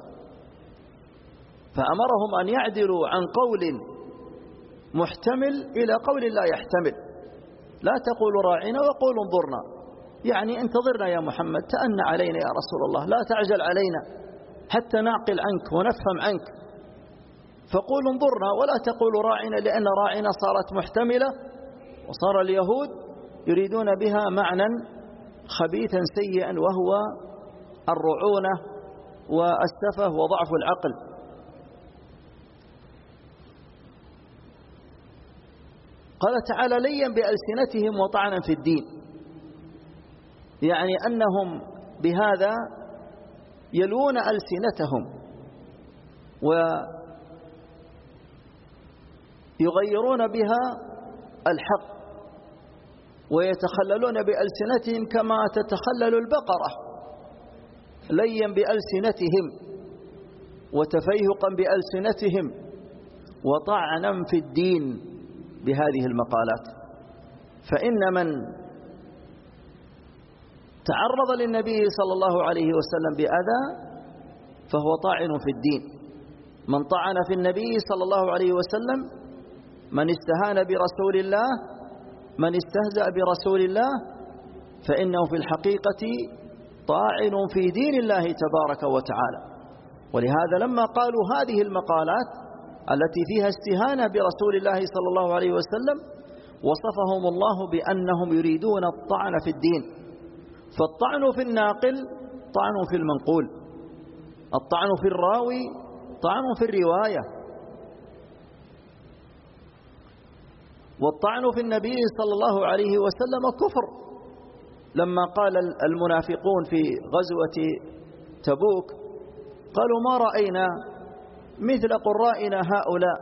فأمرهم أن يعدلوا عن قول محتمل إلى قول لا يحتمل. لا تقولوا راعنا وقولوا انظرنا، يعني انتظرنا يا محمد، تأن علينا يا رسول الله، لا تعجل علينا حتى نعقل عنك ونفهم عنك، فقولوا انظرنا ولا تقولوا راعنا، لأن راعنا صارت محتملة، وصار اليهود يريدون بها معنى خبيثا سيئا، وهو الرعونة والسفه وضعف العقل. قال تعالى ليا بألسنتهم وطعنا في الدين، يعني أنهم بهذا يلوون ألسنتهم ويغيرون بها الحق، ويتخللون بألسنتهم كما تتخلل البقرة، ليا بألسنتهم وتفيهقا بألسنتهم وطعنا في الدين بهذه المقالات. فإن من تعرض للنبي صلى الله عليه وسلم بأذى فهو طاعن في الدين. من طعن في النبي صلى الله عليه وسلم، من استهان برسول الله، من استهزأ برسول الله، فإنه في الحقيقة طاعن في دين الله تبارك وتعالى. ولهذا لما قالوا هذه المقالات التي فيها استهانة برسول الله صلى الله عليه وسلم وصفهم الله بأنهم يريدون الطعن في الدين. فالطعن في الناقل طعن في المنقول، الطعن في الراوي طعن في الرواية، والطعن في النبي صلى الله عليه وسلم كفر. لما قال المنافقون في غزوة تبوك قالوا ما رأينا مثل قرائنا هؤلاء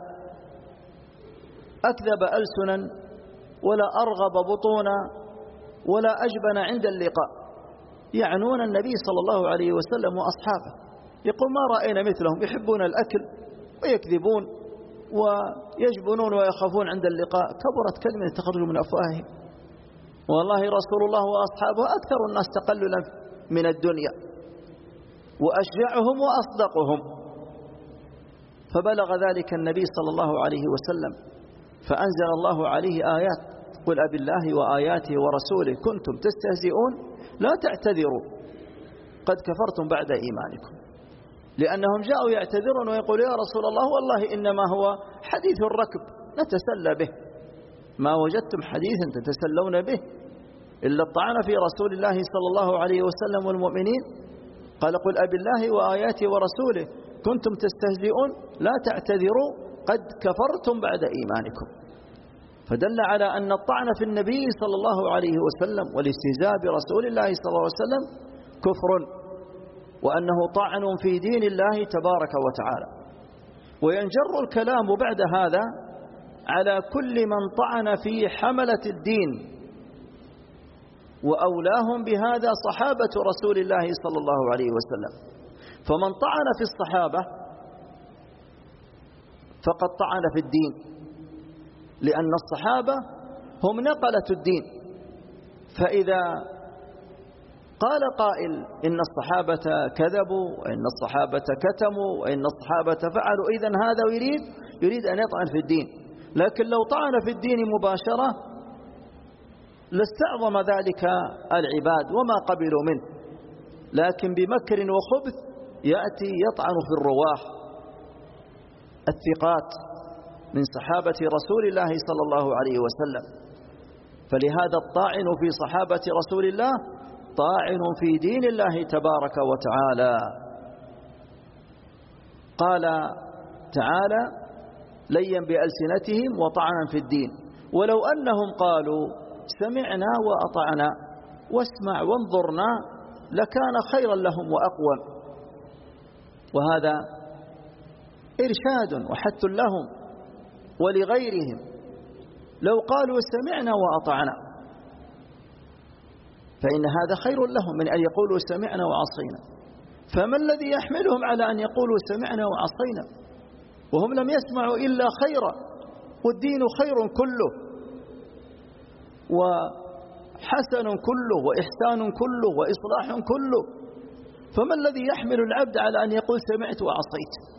أكذب ألسنا ولا أرغب بطونا ولا أجبن عند اللقاء، يعنون النبي صلى الله عليه وسلم وأصحابه. يقول ما رأينا مثلهم، يحبون الأكل ويكذبون ويجبنون ويخافون عند اللقاء. كبرت كلمة تخرج من أفواههم. والله رسول الله وأصحابه أكثر الناس تقللا من الدنيا وأشجعهم وأصدقهم. فبلغ ذلك النبي صلى الله عليه وسلم فأنزل الله عليه آيات: قل أبي الله وآياته ورسوله كنتم تستهزئون لا تعتذروا قد كفرتم بعد إيمانكم. لأنهم جاءوا يعتذرون ويقول يا رسول الله والله إنما هو حديث الركب نتسلى به، ما وجدتم حديثا تتسلون به إلا الطعن في رسول الله صلى الله عليه وسلم والمؤمنين. قال قل أبي الله وآياته ورسوله كنتم تستهزئون لا تعتذروا قد كفرتم بعد إيمانكم. فدل على أن الطعن في النبي صلى الله عليه وسلم والاستهزاء برسول الله صلى الله عليه وسلم كفر، وأنه طعن في دين الله تبارك وتعالى. وينجر الكلام بعد هذا على كل من طعن في حملة الدين وأولاهم بهذا صحابة رسول الله صلى الله عليه وسلم. فمن طعن في الصحابة فقد طعن في الدين، لأن الصحابة هم نقلة الدين. فإذا قال قائل إن الصحابة كذبوا وإن الصحابة كتموا وإن الصحابة فعلوا، إذن هذا يريد أن يطعن في الدين. لكن لو طعن في الدين مباشرة لاستعظم ذلك العباد وما قبلوا منه، لكن بمكر وخبث يأتي يطعن في الرواه الثقات من صحابة رسول الله صلى الله عليه وسلم. فلهذا الطاعن في صحابة رسول الله طاعن في دين الله تبارك وتعالى. قال تعالى ليا بألسنتهم وطعنا في الدين ولو أنهم قالوا سمعنا وأطعنا واسمع وانظرنا لكان خيرا لهم وأقوم. وهذا إرشاد وحث لهم ولغيرهم. لو قالوا سمعنا وأطعنا فإن هذا خير لهم من أن يقولوا سمعنا وعصينا. فما الذي يحملهم على أن يقولوا سمعنا وعصينا وهم لم يسمعوا إلا خيرا، والدين خير كله وحسن كله وإحسان كله وإصلاح كله. فما الذي يحمل العبد على أن يقول سمعت وعصيت؟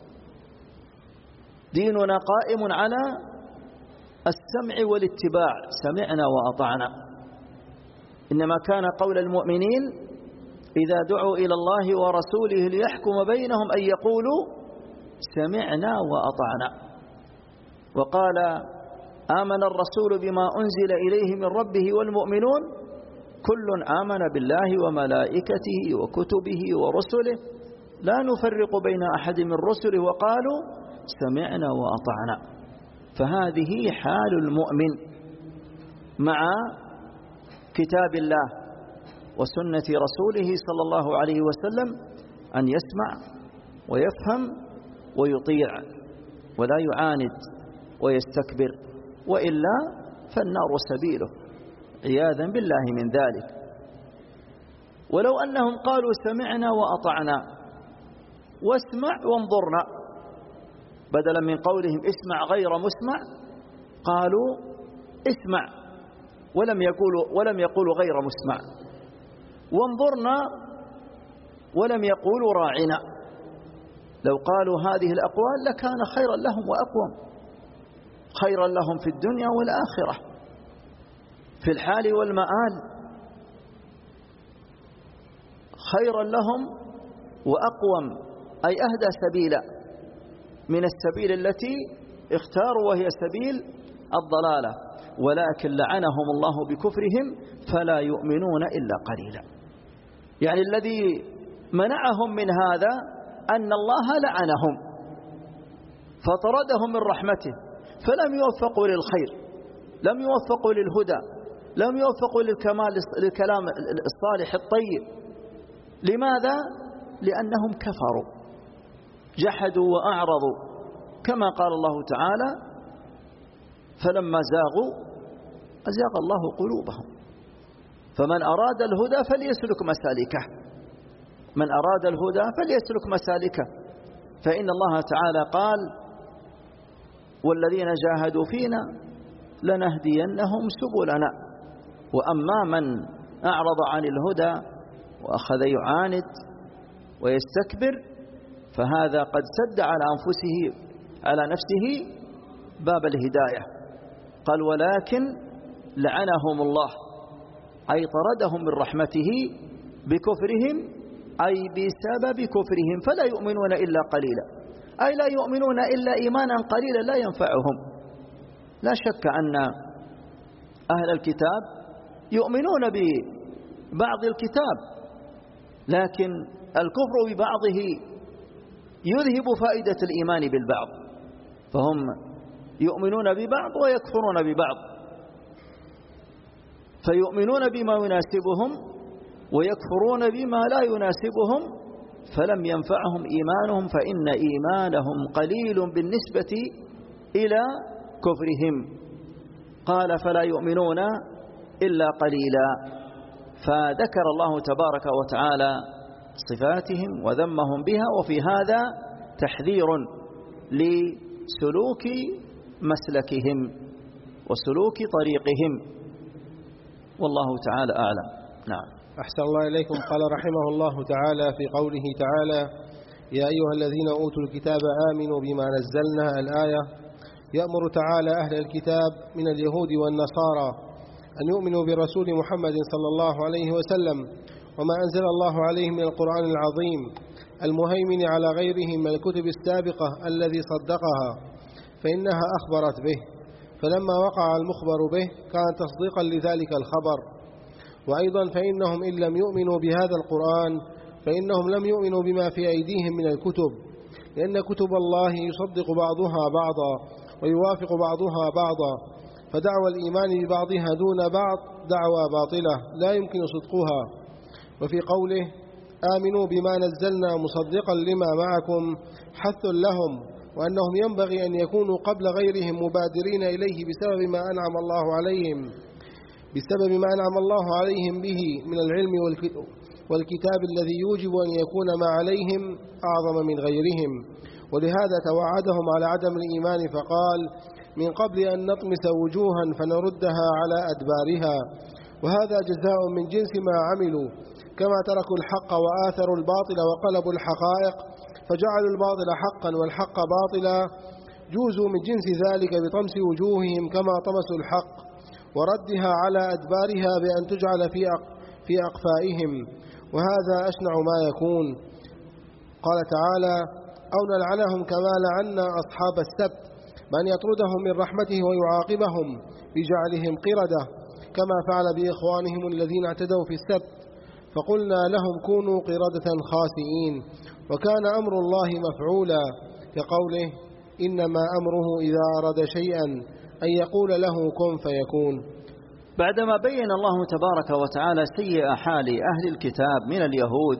ديننا قائم على السمع والاتباع، سمعنا وأطعنا. إنما كان قول المؤمنين إذا دعوا إلى الله ورسوله ليحكم بينهم أن يقولوا سمعنا وأطعنا. وقال آمن الرسول بما أنزل إليه من ربه والمؤمنون كل آمن بالله وملائكته وكتبه ورسله لا نفرق بين أحد من رسله وقالوا سمعنا وأطعنا. فهذه حال المؤمن مع كتاب الله وسنة رسوله صلى الله عليه وسلم أن يسمع ويفهم ويطيع ولا يعاند ويستكبر، وإلا فالنار سبيله عياذا بالله من ذلك. ولو أنهم قالوا سمعنا وأطعنا واسمع وانظرنا بدلا من قولهم اسمع غير مسمع قالوا اسمع ولم يقولوا غير مسمع، وانظرنا ولم يقولوا راعنا. لو قالوا هذه الأقوال لكان خيرا لهم وأقوم، خيرا لهم في الدنيا والآخرة في الحال والمآل، خيرا لهم وأقوم أي أهدى سبيلا من السبيل التي اختاروا وهي سبيل الضلالة، ولكن لعنهم الله بكفرهم فلا يؤمنون إلا قليلا. يعني الذي منعهم من هذا أن الله لعنهم فطردهم من رحمته، فلم يوفقوا للخير، لم يوفقوا للهدى، لم يوفقوا للكلام الصالح الطيب. لماذا؟ لأنهم كفروا، جحدوا وأعرضوا، كما قال الله تعالى: فلما زاغوا أزاغ الله قلوبهم. فمن أراد الهدى فليسلك مسالكه، من أراد الهدى فليسلك مسالكه، فإن الله تعالى قال: والذين جاهدوا فينا لنهدينهم سبلنا. وأما من أعرض عن الهدى وأخذ يعاند ويستكبر فهذا قد سد على نفسه باب الهداية. قال: ولكن لعنهم الله، أي طردهم من رحمته بكفرهم، أي بسبب كفرهم، فلا يؤمنون إلا قليلا، أي لا يؤمنون إلا إيمانا قليلا لا ينفعهم. لا شك أن أهل الكتاب يؤمنون ببعض الكتاب، لكن الكفر ببعضه يذهب فائدة الإيمان بالبعض، فهم يؤمنون ببعض ويكفرون ببعض، فيؤمنون بما يناسبهم ويكفرون بما لا يناسبهم، فلم ينفعهم إيمانهم، فإن إيمانهم قليل بالنسبة إلى كفرهم. قال: فلا يؤمنون إلا قليلا. فذكر الله تبارك وتعالى صفاتهم وذمهم بها، وفي هذا تحذير لسلوك مسلكهم وسلوك طريقهم، والله تعالى أعلم. نعم. أحسن الله إليكم. قال رحمه الله تعالى في قوله تعالى: يا أيها الذين أوتوا الكتاب آمنوا بما نزلنا، الآية، يأمر تعالى أهل الكتاب من اليهود والنصارى أن يؤمنوا برسول محمد صلى الله عليه وسلم وما أنزل الله عليه من القرآن العظيم المهيمن على غيره من الكتب السابقة الذي صدقها، فإنها أخبرت به، فلما وقع المخبر به كان تصديقا لذلك الخبر. وأيضا فإنهم إن لم يؤمنوا بهذا القرآن فإنهم لم يؤمنوا بما في أيديهم من الكتب، لأن كتب الله يصدق بعضها بعضا ويوافق بعضها بعضا، فدعوى الإيمان ببعضها دون بعض دعوى باطلة لا يمكن صدقها. وفي قوله: آمنوا بما نزلنا مصدقا لما معكم حث لهم، وأنهم ينبغي أن يكونوا قبل غيرهم مبادرين إليه بسبب ما أنعم الله عليهم به من العلم والكتاب الذي يوجب أن يكون ما عليهم أعظم من غيرهم. ولهذا توعدهم على عدم الإيمان فقال: من قبل أن نطمس وجوها فنردها على أدبارها، وهذا جزاء من جنس ما عملوا، كما تركوا الحق وآثروا الباطل وقلبوا الحقائق فجعلوا الباطل حقا والحق باطلا، جوزوا من جنس ذلك بطمس وجوههم كما طمسوا الحق وردها على أدبارها بأن تجعل في أقفائهم، وهذا أشنع ما يكون. قال تعالى: أو نلعنهم كما لعنا أصحاب السبت، بأن يطردهم من رحمته ويعاقبهم بجعلهم قردة، كما فعل بإخوانهم الذين اعتدوا في السبت، فقلنا لهم كونوا قردة خاسئين، وكان أمر الله مفعولا، كقوله: إنما أمره إذا أراد شيئا أن يقول له كن فيكون. بعدما بين الله تبارك وتعالى سيئ حال أهل الكتاب من اليهود،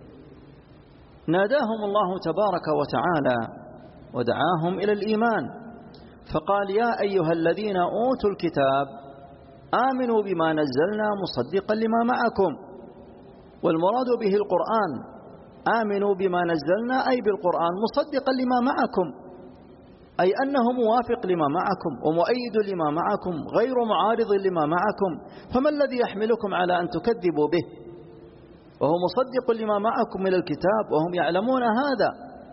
ناداهم الله تبارك وتعالى ودعاهم إلى الإيمان، فقال: يا أيها الذين أوتوا الكتاب آمنوا بما نزلنا مصدقا لما معكم. والمراد به القرآن، آمنوا بما نزلنا أي بالقرآن مصدقا لما معكم، أي أنه موافق لما معكم ومؤيد لما معكم غير معارض لما معكم. فما الذي يحملكم على أن تكذبوا به وهو مصدق لما معكم من الكتاب وهم يعلمون هذا؟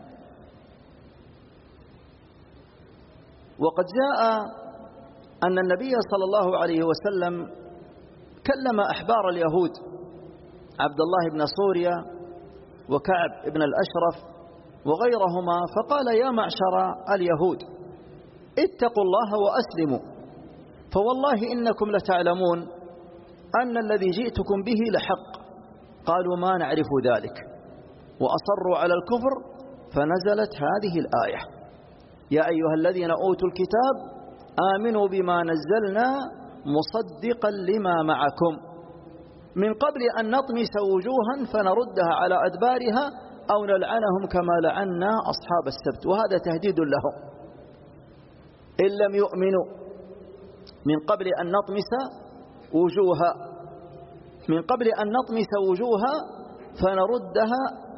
وقد جاء أن النبي صلى الله عليه وسلم كلم أحبار اليهود عبد الله بن سوريا وكعب بن الأشرف وغيرهما، فقال: يا معشر اليهود اتقوا الله وأسلموا، فوالله إنكم لتعلمون أن الذي جئتكم به لحق. قالوا: ما نعرف ذلك، وأصروا على الكفر، فنزلت هذه الآية: يا أيها الذين أوتوا الكتاب آمنوا بما نزلنا مصدقا لما معكم من قبل أن نطمس وجوها فنردها على أدبارها أو نلعنهم كما لعنا أصحاب السبت. وهذا تهديد لهم إن لم يؤمنوا، من قبل أن نطمس وجوها، من قبل أن نطمس وجوها فنردها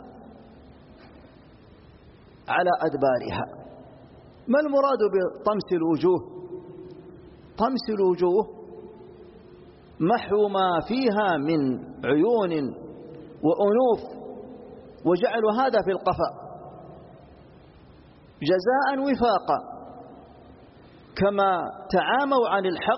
على أدبارها. ما المراد بطمس الوجوه؟ طمس الوجوه محو ما فيها من عيون وأنوف، وجعل هذا في القفا جزاء وفاقا، كما تعاموا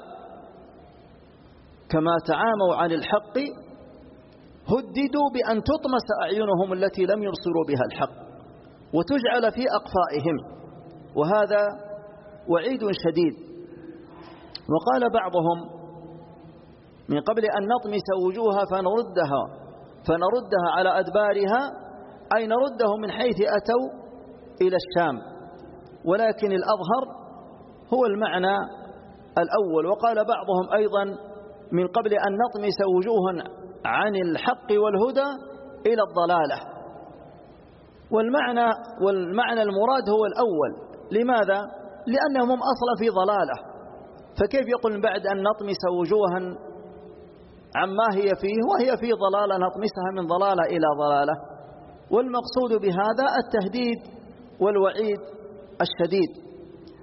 عن الحق هددوا بأن تطمس أعينهم التي لم يبصروا بها الحق وتجعل في أقفائهم، وهذا وعيد شديد. وقال بعضهم: من قبل أن نطمس وجوها فنردها على أدبارها، أي نردهم من حيث أتوا إلى الشام، ولكن الأظهر هو المعنى الأول. وقال بعضهم أيضا: من قبل أن نطمس وجوها عن الحق والهدى إلى الضلالة. والمعنى المراد هو الأول. لماذا؟ لأنهم أصلا في ضلالة، فكيف يقول بعد أن نطمس وجوها عما هي فيه وهي في ضلالة نطمسها من ضلالة إلى ضلالة؟ والمقصود بهذا التهديد والوعيد الشديد.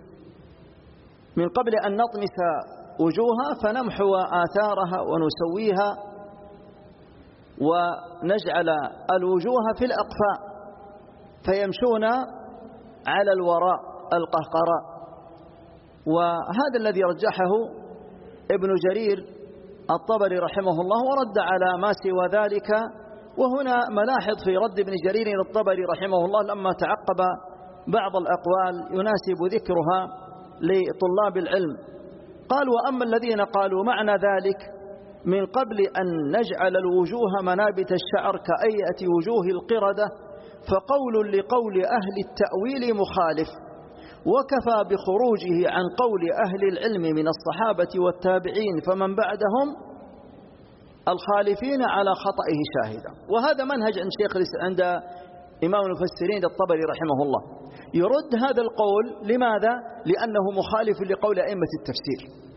من قبل أن نطمس وجوها فنمحو آثارها ونسويها ونجعل الوجوه في الأقفاء فيمشون على الوراء القهقراء. وهذا الذي رجحه ابن جرير الطبري رحمه الله، ورد على ما سوى ذلك. وهنا ملاحظ في رد ابن جرير الطبري رحمه الله لما تعقب بعض الأقوال يناسب ذكرها لطلاب العلم. قال: وأما الذين قالوا معنى ذلك من قبل أن نجعل الوجوه منابت الشعر كأيئة وجوه القردة، فقول لقول أهل التأويل مخالف، وكفى بخروجه عن قول أهل العلم من الصحابة والتابعين فمن بعدهم الخالفين على خطئه شاهدا. وهذا منهج عند إمام المفسرين الطبري رحمه الله، يرد هذا القول. لماذا؟ لأنه مخالف لقول أئمة التفسير.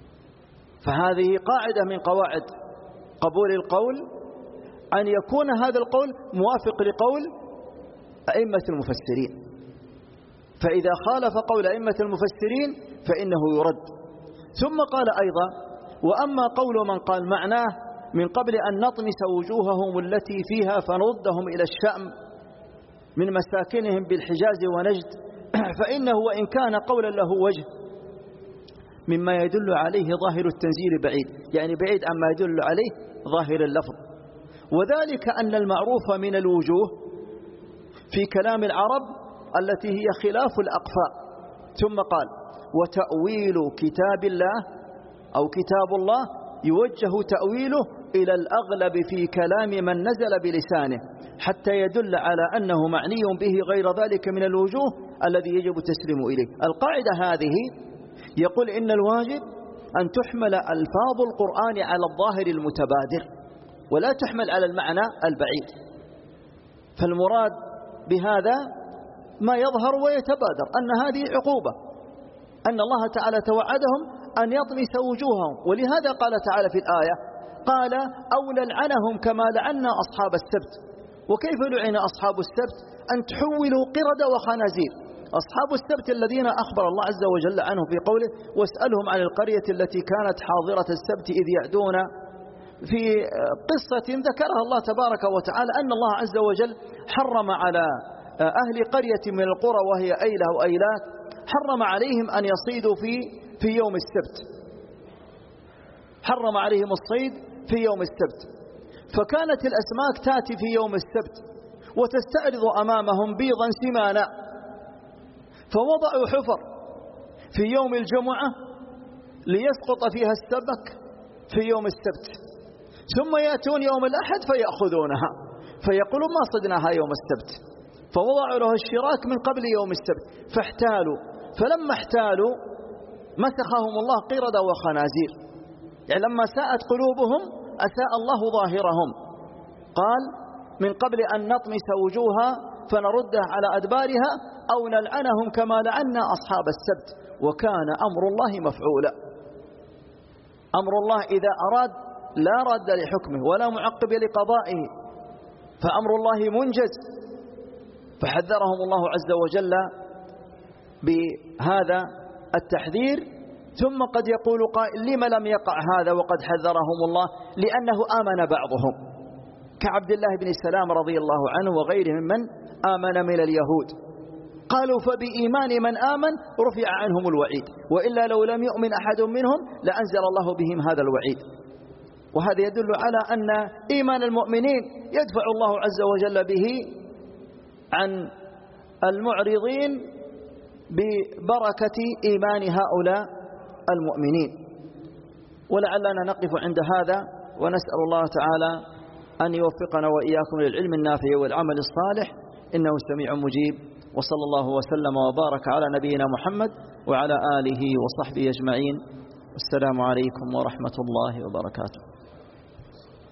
فهذه قاعدة من قواعد قبول القول، أن يكون هذا القول موافق لقول أئمة المفسرين، فإذا خالف قول أئمة المفسرين فإنه يرد. ثم قال أيضا: وأما قول من قال معناه من قبل أن نطمس وجوههم التي فيها فنردهم إلى الشأم من مساكنهم بالحجاز ونجد، فإنه وإن كان قولا له وجه مما يدل عليه ظاهر التنزيل بعيد، يعني بعيد عما يدل عليه ظاهر اللفظ. وذلك أن المعروف من الوجوه في كلام العرب التي هي خلاف الأقفاء. ثم قال: وتأويل كتاب الله أو كتاب الله يوجه تأويله إلى الأغلب في كلام من نزل بلسانه، حتى يدل على أنه معني به غير ذلك من الوجوه الذي يجب التسليم إليه. القاعدة هذه يقول إن الواجب أن تحمل ألفاظ القرآن على الظاهر المتبادر ولا تحمل على المعنى البعيد. فالمراد بهذا ما يظهر ويتبادر أن هذه عقوبة، أن الله تعالى توعدهم أن يطمس وجوههم. ولهذا قال تعالى في الآية: قال: أو نلعنهم كما لعنا أصحاب السبت. وكيف لعن أصحاب السبت؟ أن تحولوا قردة وخنازير. أصحاب السبت الذين أخبر الله عز وجل عنهم في قوله: واسألهم عن القرية التي كانت حاضرة السبت إذ يعدون، في قصة ذكرها الله تبارك وتعالى أن الله عز وجل حرم على أهل قرية من القرى وهي أيلة وأيلات، حرم عليهم أن يصيدوا في يوم السبت، حرم عليهم الصيد في يوم السبت. فكانت الأسماك تأتي في يوم السبت وتستعرض أمامهم بيضا سمانا، فوضعوا حفر في يوم الجمعة ليسقط فيها السمك في يوم السبت، ثم يأتون يوم الأحد فيأخذونها فيقولون ما صدناها يوم السبت، فوضعوا له الشراك من قبل يوم السبت فاحتالوا. فلما احتالوا مسخهم الله قردة وخنازير، يعني لما ساءت قلوبهم أساء الله ظاهرهم. قال من قبل أن نطمس وجوها فنردها على أدبارها أو نلعنهم كما لعنا أصحاب السبت، وكان أمر الله مفعولا. أمر الله إذا أراد لا رد لحكمه ولا معقب لقضائه، فأمر الله منجز. فحذرهم الله عز وجل بهذا التحذير. ثم قد يقول قائل لم لم يقع هذا وقد حذرهم الله؟ لأنه آمن بعضهم كعبد الله بن سلام رضي الله عنه وغيره ممن آمن من اليهود، قالوا فبإيمان من آمن رفع عنهم الوعيد، وإلا لو لم يؤمن أحد منهم لأنزل الله بهم هذا الوعيد. وهذا يدل على أن إيمان المؤمنين يدفع الله عز وجل به عن المعرضين ببركة إيمان هؤلاء المؤمنين. ولعلنا نقف عند هذا، ونسأل الله تعالى أن يوفقنا وإياكم للعلم النافع والعمل الصالح، إنه سميع مجيب. وصلى الله وسلم وبارك على نبينا محمد وعلى آله وصحبه أجمعين. السلام عليكم ورحمة الله وبركاته.